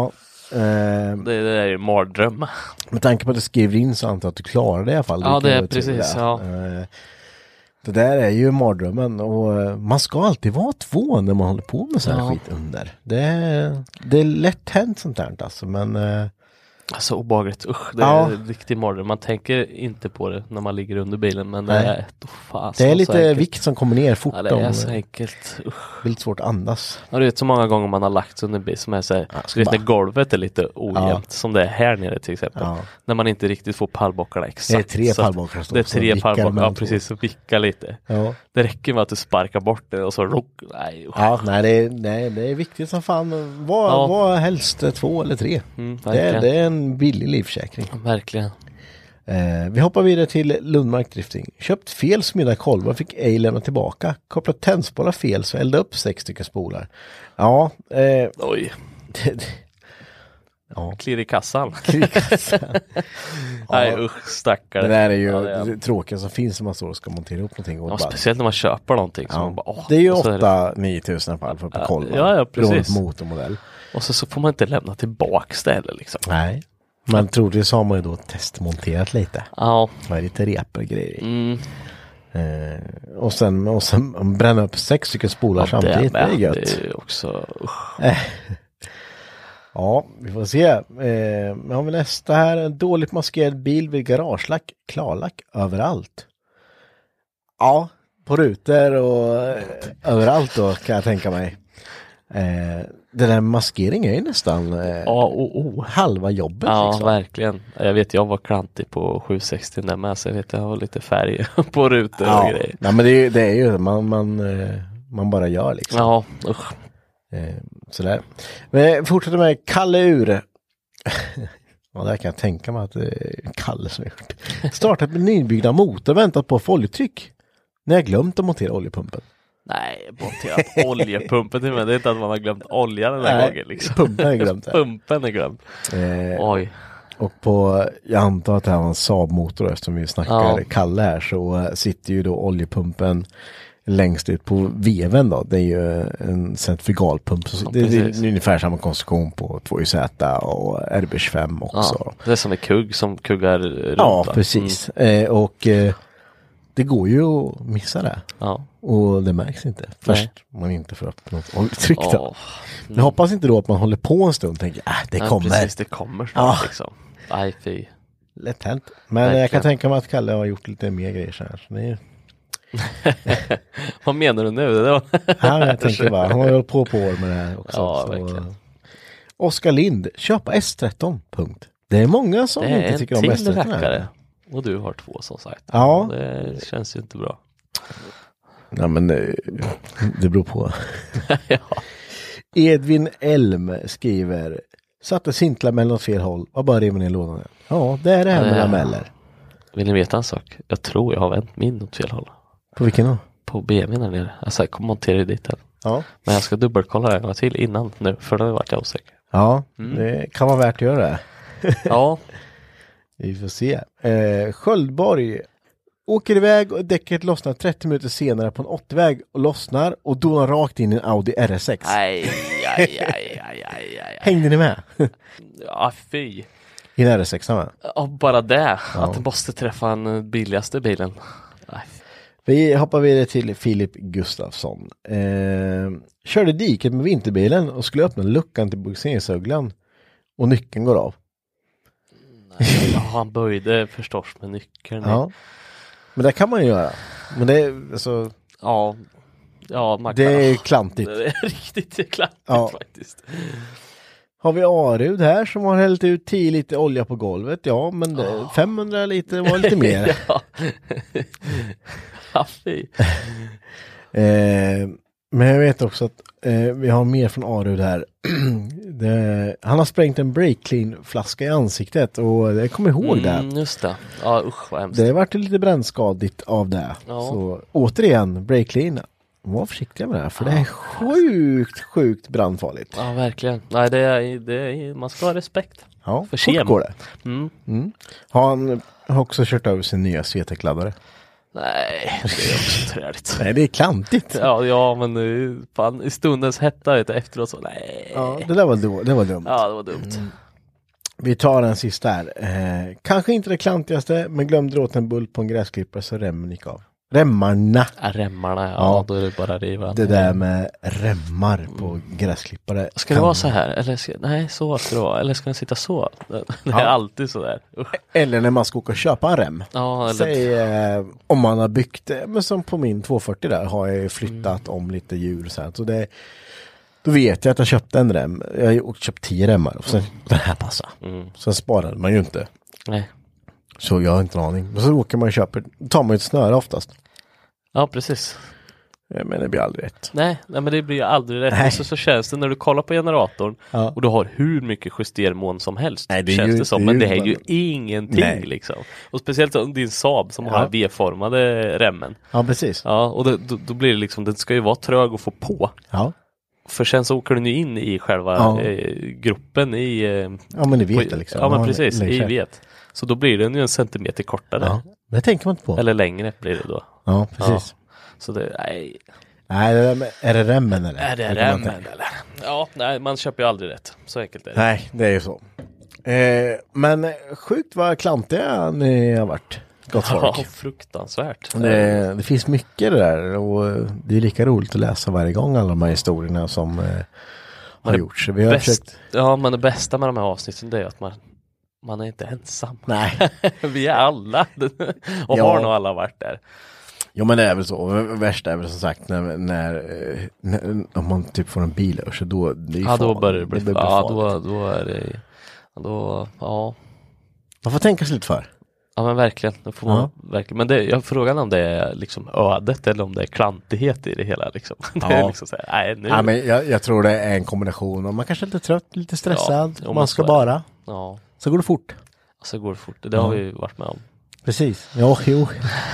Speaker 1: Eh,
Speaker 2: det, det är ju mardröm.
Speaker 1: Med tanke på att du skriver in så antar att du klarar det i alla fall.
Speaker 2: Ja, det är precis. Det. Ja.
Speaker 1: Eh, det där är ju mardrömmen och man ska alltid vara två när man håller på med så här ja. skit under. Det är, det är lätt hänt sånt där alltså, men... Eh,
Speaker 2: Alltså obehagligt, usch, det ja. är en riktig mardröm. Man tänker inte på det när man ligger under bilen, men Nej. det är oh, fan,
Speaker 1: det är lite vikt som kommer ner fort.
Speaker 2: Ja, det är så enkelt. Usch.
Speaker 1: Det är lite svårt att andas.
Speaker 2: Ja, du vet så många gånger man har lagt sig under bil som är så här, ja, du vet bara... när golvet är lite ojämnt, ja. som det är här nere till exempel. Ja. När man inte riktigt får pallbockarna exakt.
Speaker 1: Det är tre pallbockar.
Speaker 2: Det är tre pallbockar, ja precis, så vicka lite. Ja. Det räcker med att du sparkar bort det och så rock. Nej,
Speaker 1: ja, nej, det är, nej, det är viktigt som fan. Var, ja. var helst två eller tre. Mm, det, är, det är en billig livförsäkring.
Speaker 2: Ja, verkligen.
Speaker 1: Eh, vi hoppar vidare till Lundmark Drifting. Köpt fel smidda kolvar, fick ej lämna tillbaka. Kopplat tändspolar fel så eldade upp sex stycken spolar. Ja. Eh,
Speaker 2: Oj.
Speaker 1: Det, det, ja.
Speaker 2: Klirr i kassan.
Speaker 1: Klirr i kassan.
Speaker 2: Nej ja. usch, stackare.
Speaker 1: Det där är ju ja, det är... det tråkiga som finns när man står och ska montera upp någonting. Och
Speaker 2: ja,
Speaker 1: bara...
Speaker 2: speciellt när man köper någonting.
Speaker 1: Ja.
Speaker 2: Man bara, åh,
Speaker 1: det är ju åtta till nio tusen i alla fall för att kolla.
Speaker 2: Ja, ja, precis.
Speaker 1: Motormodell.
Speaker 2: Och så, så får man inte lämna tillbaka det heller liksom.
Speaker 1: Nej. Men troligtvis har man ju då testmonterat lite.
Speaker 2: Ja.
Speaker 1: Med lite repor och grejer.
Speaker 2: Mm.
Speaker 1: Eh, och, sen, och sen bränna upp sex stycken spolar ja, samtidigt. Det är, det är gött.
Speaker 2: Det är också...
Speaker 1: Eh. Ja, vi får se. Eh, men har vi nästa här. En dåligt maskerad bil vid garagelack. Klarlack överallt. Ja, på rutor och eh, överallt då kan jag tänka mig. Eh, det där maskering är ju nästan eh,
Speaker 2: ja, oh, oh.
Speaker 1: halva jobbet.
Speaker 2: Ja,
Speaker 1: liksom.
Speaker 2: verkligen. Jag vet, jag var klantig på sju sextio där med, så jag vet, jag har lite färg på rutor
Speaker 1: ja.
Speaker 2: och grejer.
Speaker 1: Nej, men det är ju, det är ju man, man, man bara gör liksom.
Speaker 2: Ja, usch.
Speaker 1: Eh, sådär. Men fortsätter med Kalle Ur. Ja, där kan jag tänka mig att det är Kalle som har gjort. Startat med nybyggda motor, väntat på oljetryck. När jag glömt att montera oljepumpen.
Speaker 2: Nej, monterat oljepumpen till mig. Det är inte att man har glömt olja den där
Speaker 1: Nej,
Speaker 2: gången. Liksom.
Speaker 1: Pumpen är glömt.
Speaker 2: Pumpen är glömt.
Speaker 1: Eh,
Speaker 2: Oj.
Speaker 1: Och på, jag antar att det här var en Saab-motor eftersom vi snackar ja. Kalle här, så sitter ju då oljepumpen längst ut på veven då. Det är ju en centrifugalpump. Så ja, det, det är ungefär samma konstruktion på två Y Z och R B tjugofem också.
Speaker 2: Ja, det är som en kugg som kuggar runt.
Speaker 1: Ja, precis. Mm. Eh, och eh, det går ju att missa det.
Speaker 2: Ja.
Speaker 1: Och det märks inte. Först Nej. man inte får upp något oljetryck då.
Speaker 2: Oh.
Speaker 1: Jag hoppas inte då att man håller på en stund och tänker, äh, det
Speaker 2: Nej,
Speaker 1: kommer.
Speaker 2: Precis, det kommer snart ja. liksom. Nej, fy.
Speaker 1: Lätt hänt. Men Verkligen. Jag kan tänka mig att Kalle har gjort lite mer grejer så här. Så det är...
Speaker 2: Vad menar du nu? Det var...
Speaker 1: ja, jag tänker bara, han har hållit på på år med det här också.
Speaker 2: Ja,
Speaker 1: så...
Speaker 2: verkligen.
Speaker 1: Oskar Lind, köpa S tretton, punkt. Det är många som
Speaker 2: är
Speaker 1: inte tycker om S tretton.
Speaker 2: Rackare. Och du har två som sagt.
Speaker 1: Ja.
Speaker 2: Det känns ju inte bra.
Speaker 1: Nej, men det, det beror på.
Speaker 2: Ja.
Speaker 1: Edvin Elm skriver, satte sintlamellen åt fel håll. Vad bara river ner lådan. Ja, det är det här med lameller.
Speaker 2: Vill ni veta en sak? Jag tror jag har vänt min åt fel håll.
Speaker 1: På vilken då?
Speaker 2: På B M där nere. Alltså jag kommer montera dit här.
Speaker 1: Ja.
Speaker 2: Men jag ska dubbelkolla det en gång till innan nu. För då har varit jag osäker.
Speaker 1: Ja, mm. det kan vara värt att göra det.
Speaker 2: Ja.
Speaker 1: Vi får se. Eh, Sköldborg åker iväg och däcket lossnar trettio minuter senare på en åttioväg och lossnar och donar rakt in i en Audi R S X.
Speaker 2: Aj, aj, aj, aj, aj, aj.
Speaker 1: Hängde ni med?
Speaker 2: Ja, fy.
Speaker 1: I en R S X med?
Speaker 2: Ja, bara det.
Speaker 1: Ja.
Speaker 2: Att du måste träffa den billigaste bilen. Nej.
Speaker 1: Vi hoppar vidare till Filip Gustafsson. Eh, körde diket med vinterbilen och skulle öppna luckan till bogseringsöglan och nyckeln går av.
Speaker 2: Nej, ja, han böjde förstås med nyckeln.
Speaker 1: Ja. Men det kan man ju göra. Men det är alltså...
Speaker 2: Ja, ja man
Speaker 1: det
Speaker 2: kan...
Speaker 1: är klantigt.
Speaker 2: Det är riktigt klantigt
Speaker 1: ja.
Speaker 2: faktiskt.
Speaker 1: Har vi Arud här som har hällt ut tio liter olja på golvet. Ja, men det, oh. femhundra liter var lite mer.
Speaker 2: Ja. Ja, fy.
Speaker 1: eh, men jag vet också att eh, vi har mer från Arud här. det, han har sprängt en break clean flaska i ansiktet och jag kommer ihåg
Speaker 2: mm,
Speaker 1: det.
Speaker 2: Just det. Ja, usch vad hemskt.
Speaker 1: Det har varit lite brännskadigt av det.
Speaker 2: Ja.
Speaker 1: Så återigen, break clean. Var försiktiga med det här, för ja. Det är sjukt, sjukt brandfarligt.
Speaker 2: Ja, verkligen. Nej, det är, det är, man ska ha respekt.
Speaker 1: Ja,
Speaker 2: för kem.
Speaker 1: går det.
Speaker 2: Mm.
Speaker 1: Mm. Har han har också kört över sin nya C T-kladdare?
Speaker 2: Nej, det är också träligt.
Speaker 1: Nej, det är klantigt.
Speaker 2: Ja, ja men fan, i stundens hetta vet jag, efteråt så nej.
Speaker 1: Ja, det där var, du- det var dumt.
Speaker 2: Ja, det var dumt.
Speaker 1: Mm. Vi tar den sista här. Eh, kanske inte det klantigaste, men glömde åt en bull på en gräsklippare så remmen gick av. Remmarna.
Speaker 2: Ja, remmarna, ja,
Speaker 1: Ja.
Speaker 2: då är det bara riva.
Speaker 1: Det där med remmar på gräsklippare.
Speaker 2: Ska det vara så här? Eller ska, nej, så ska det vara. Eller ska den sitta så? Det är
Speaker 1: Ja.
Speaker 2: alltid så där. Usch.
Speaker 1: Eller när man ska åka och köpa en rem.
Speaker 2: Ja, eller...
Speaker 1: Säg eh, om man har byggt, eh, men som på min tvåhundrafyrtio där har jag ju flyttat mm. om lite djur så här. Så det, då vet jag att jag köpte en rem. Jag har ju köpt tio remmar och sen mm. den här passar. Mm. Sen sparade man ju inte.
Speaker 2: Nej.
Speaker 1: Så jag har inte en aning. Och så åker man och köper, tar man ett snöre oftast.
Speaker 2: Ja, precis.
Speaker 1: Men det blir aldrig rätt.
Speaker 2: Nej, nej men det blir ju aldrig rätt. Och så, så känns det när du kollar på generatorn ja. och du har hur mycket justermån som helst.
Speaker 1: Nej, det
Speaker 2: känns
Speaker 1: ju,
Speaker 2: det som.
Speaker 1: det
Speaker 2: men
Speaker 1: ju,
Speaker 2: det är
Speaker 1: man...
Speaker 2: ju ingenting nej. liksom. Och speciellt om din Saab som ja. har V-formade remmen.
Speaker 1: Ja, precis.
Speaker 2: Ja, och det, då, då blir det liksom, den ska ju vara trög att få på.
Speaker 1: Ja.
Speaker 2: För sen så åker den ju in i själva ja. eh, gruppen i... Eh,
Speaker 1: ja, men det vet jag liksom.
Speaker 2: Ja, men precis. I vet. Så då blir den ju en centimeter kortare.
Speaker 1: Ja, det tänker man inte på.
Speaker 2: Eller längre blir det då.
Speaker 1: Ja, precis. Ja.
Speaker 2: Så det, nej...
Speaker 1: Nej, det där, är det remmen eller?
Speaker 2: Är det remmen eller? Ja, nej, man köper ju aldrig rätt. Så enkelt är det.
Speaker 1: Nej, det är ju så. Eh, men sjukt vad klantiga ni har varit. Gott folk.
Speaker 2: Ja, fruktansvärt.
Speaker 1: Det, det finns mycket det där och det är lika roligt att läsa varje gång alla de här historierna som eh, har gjorts. Vi har
Speaker 2: bäst,
Speaker 1: försökt...
Speaker 2: Ja, men det bästa med de här avsnitten det är att man, man är inte ensam.
Speaker 1: Nej.
Speaker 2: Vi är alla och
Speaker 1: ja.
Speaker 2: har nog alla varit där.
Speaker 1: Jo, men det är väl så. Värsta är väl som sagt när, när, när om man typ får en bil så då det är
Speaker 2: ja, då börjar det bli,
Speaker 1: det blir
Speaker 2: ja, då, då är det då, ja.
Speaker 1: Man får tänka sig lite för.
Speaker 2: Ja, men verkligen. Det får man, ja. verkligen. Men det, jag frågar om det är liksom ödet eller om det är klantighet i det hela. Liksom. Det är
Speaker 1: ja.
Speaker 2: liksom så här, nej, nu.
Speaker 1: Ja, men jag, jag tror det är en kombination. Man kanske är lite trött, lite stressad. Ja, man ska
Speaker 2: så
Speaker 1: bara.
Speaker 2: Ja.
Speaker 1: Så går det fort.
Speaker 2: Så går det fort. Det ja. har vi varit med om.
Speaker 1: Precis. Ja, jo.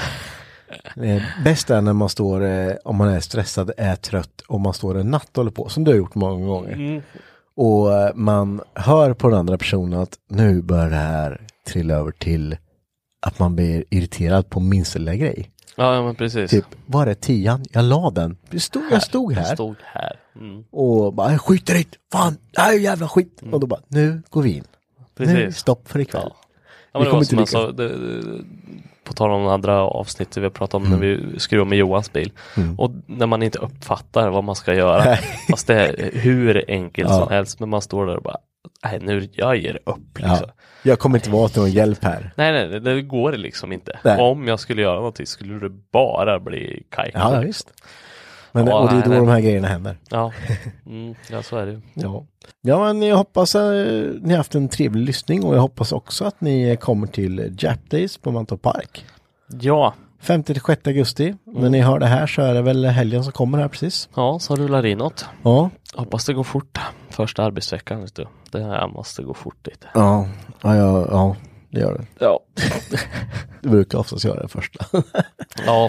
Speaker 1: Det bästa är när man står, eh, om man är stressad, är trött och man står en natt och håller på, som du har gjort många gånger. Mm. Och eh, man hör på den andra personen att nu börjar det här trilla över till att man blir irriterad på minsta lilla grej.
Speaker 2: Ja, ja men precis.
Speaker 1: Typ, var är tian? Jag la den. Jag stod här. Jag stod här.
Speaker 2: Jag stod här. Mm.
Speaker 1: Och bara, skit i ditt! Fan, det här är jävla skit! Mm. Och då bara, nu går vi in. Precis. Nu, stopp för ikväll.
Speaker 2: Ja. Ja, men det var som man sa, det, det, på tal om andra avsnitt vi har pratat om mm. när vi skrev med Johans bil. Mm. Och när man inte uppfattar vad man ska göra. Fast det är hur enkelt ja. som helst. Men man står där och bara, nej nu, jag ger upp liksom.
Speaker 1: Ja. Jag kommer inte vara till någon hjälp här.
Speaker 2: Nej, nej, det, det går liksom inte. Nej. Om jag skulle göra någonting skulle det bara bli kaj.
Speaker 1: Ja, visst. Men, ja, och det är då nej, de här grejerna händer.
Speaker 2: Ja, mm, ja så är det.
Speaker 1: Ja. Ja, men jag hoppas att ni har haft en trevlig lyssning och jag hoppas också att ni kommer till Jap Days på Mantorp Park.
Speaker 2: Ja.
Speaker 1: femte till sjätte augusti. Mm. När ni hör det här så är det väl helgen som kommer här precis.
Speaker 2: Ja, så rullar in något.
Speaker 1: Ja.
Speaker 2: Hoppas det går fort. Första arbetsveckan, vet du. Det här måste gå fort lite.
Speaker 1: Ja, ja, ja, ja det gör det.
Speaker 2: Ja.
Speaker 1: Det brukar oftast göra det första.
Speaker 2: Ja.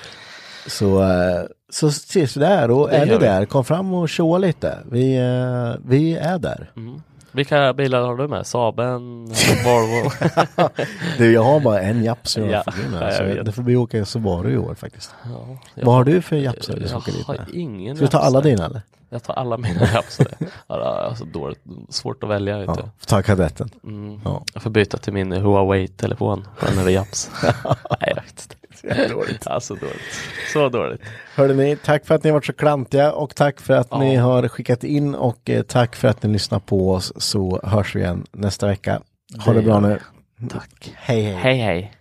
Speaker 1: Så, så ses vi där och det är ni där, kom fram och showa lite. Vi, vi är där.
Speaker 2: Mm. Vilka bilar har du med? Saaben, Volvo?
Speaker 1: Du, jag har bara en Japs. Jag
Speaker 2: ja,
Speaker 1: med, så jag, det får bli åka Subaru i år faktiskt.
Speaker 2: Ja,
Speaker 1: vad har du för Japs?
Speaker 2: Jag, jag har ingen.
Speaker 1: Ska du ta alla dina eller?
Speaker 2: Jag tar alla mina Japs. Alltså dåligt, svårt att välja. Vet
Speaker 1: ja,
Speaker 2: du.
Speaker 1: Ta kadetten.
Speaker 2: Mm. Ja. Jag får byta till min Huawei-telefon. Den är Japs. Nej, jag vet inte.
Speaker 1: Så dåligt.
Speaker 2: Alltså dåligt. Så dåligt.
Speaker 1: Hörde ni, tack för att ni har varit så klantiga och tack för att ja. ni har skickat in och eh, tack för att ni lyssnar på oss, så hörs vi igen nästa vecka. Ha det, det bra nu.
Speaker 2: Tack.
Speaker 1: Hej hej.
Speaker 2: Hej hej.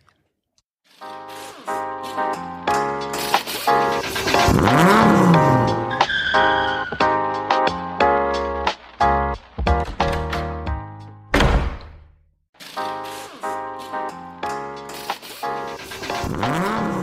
Speaker 2: Mm.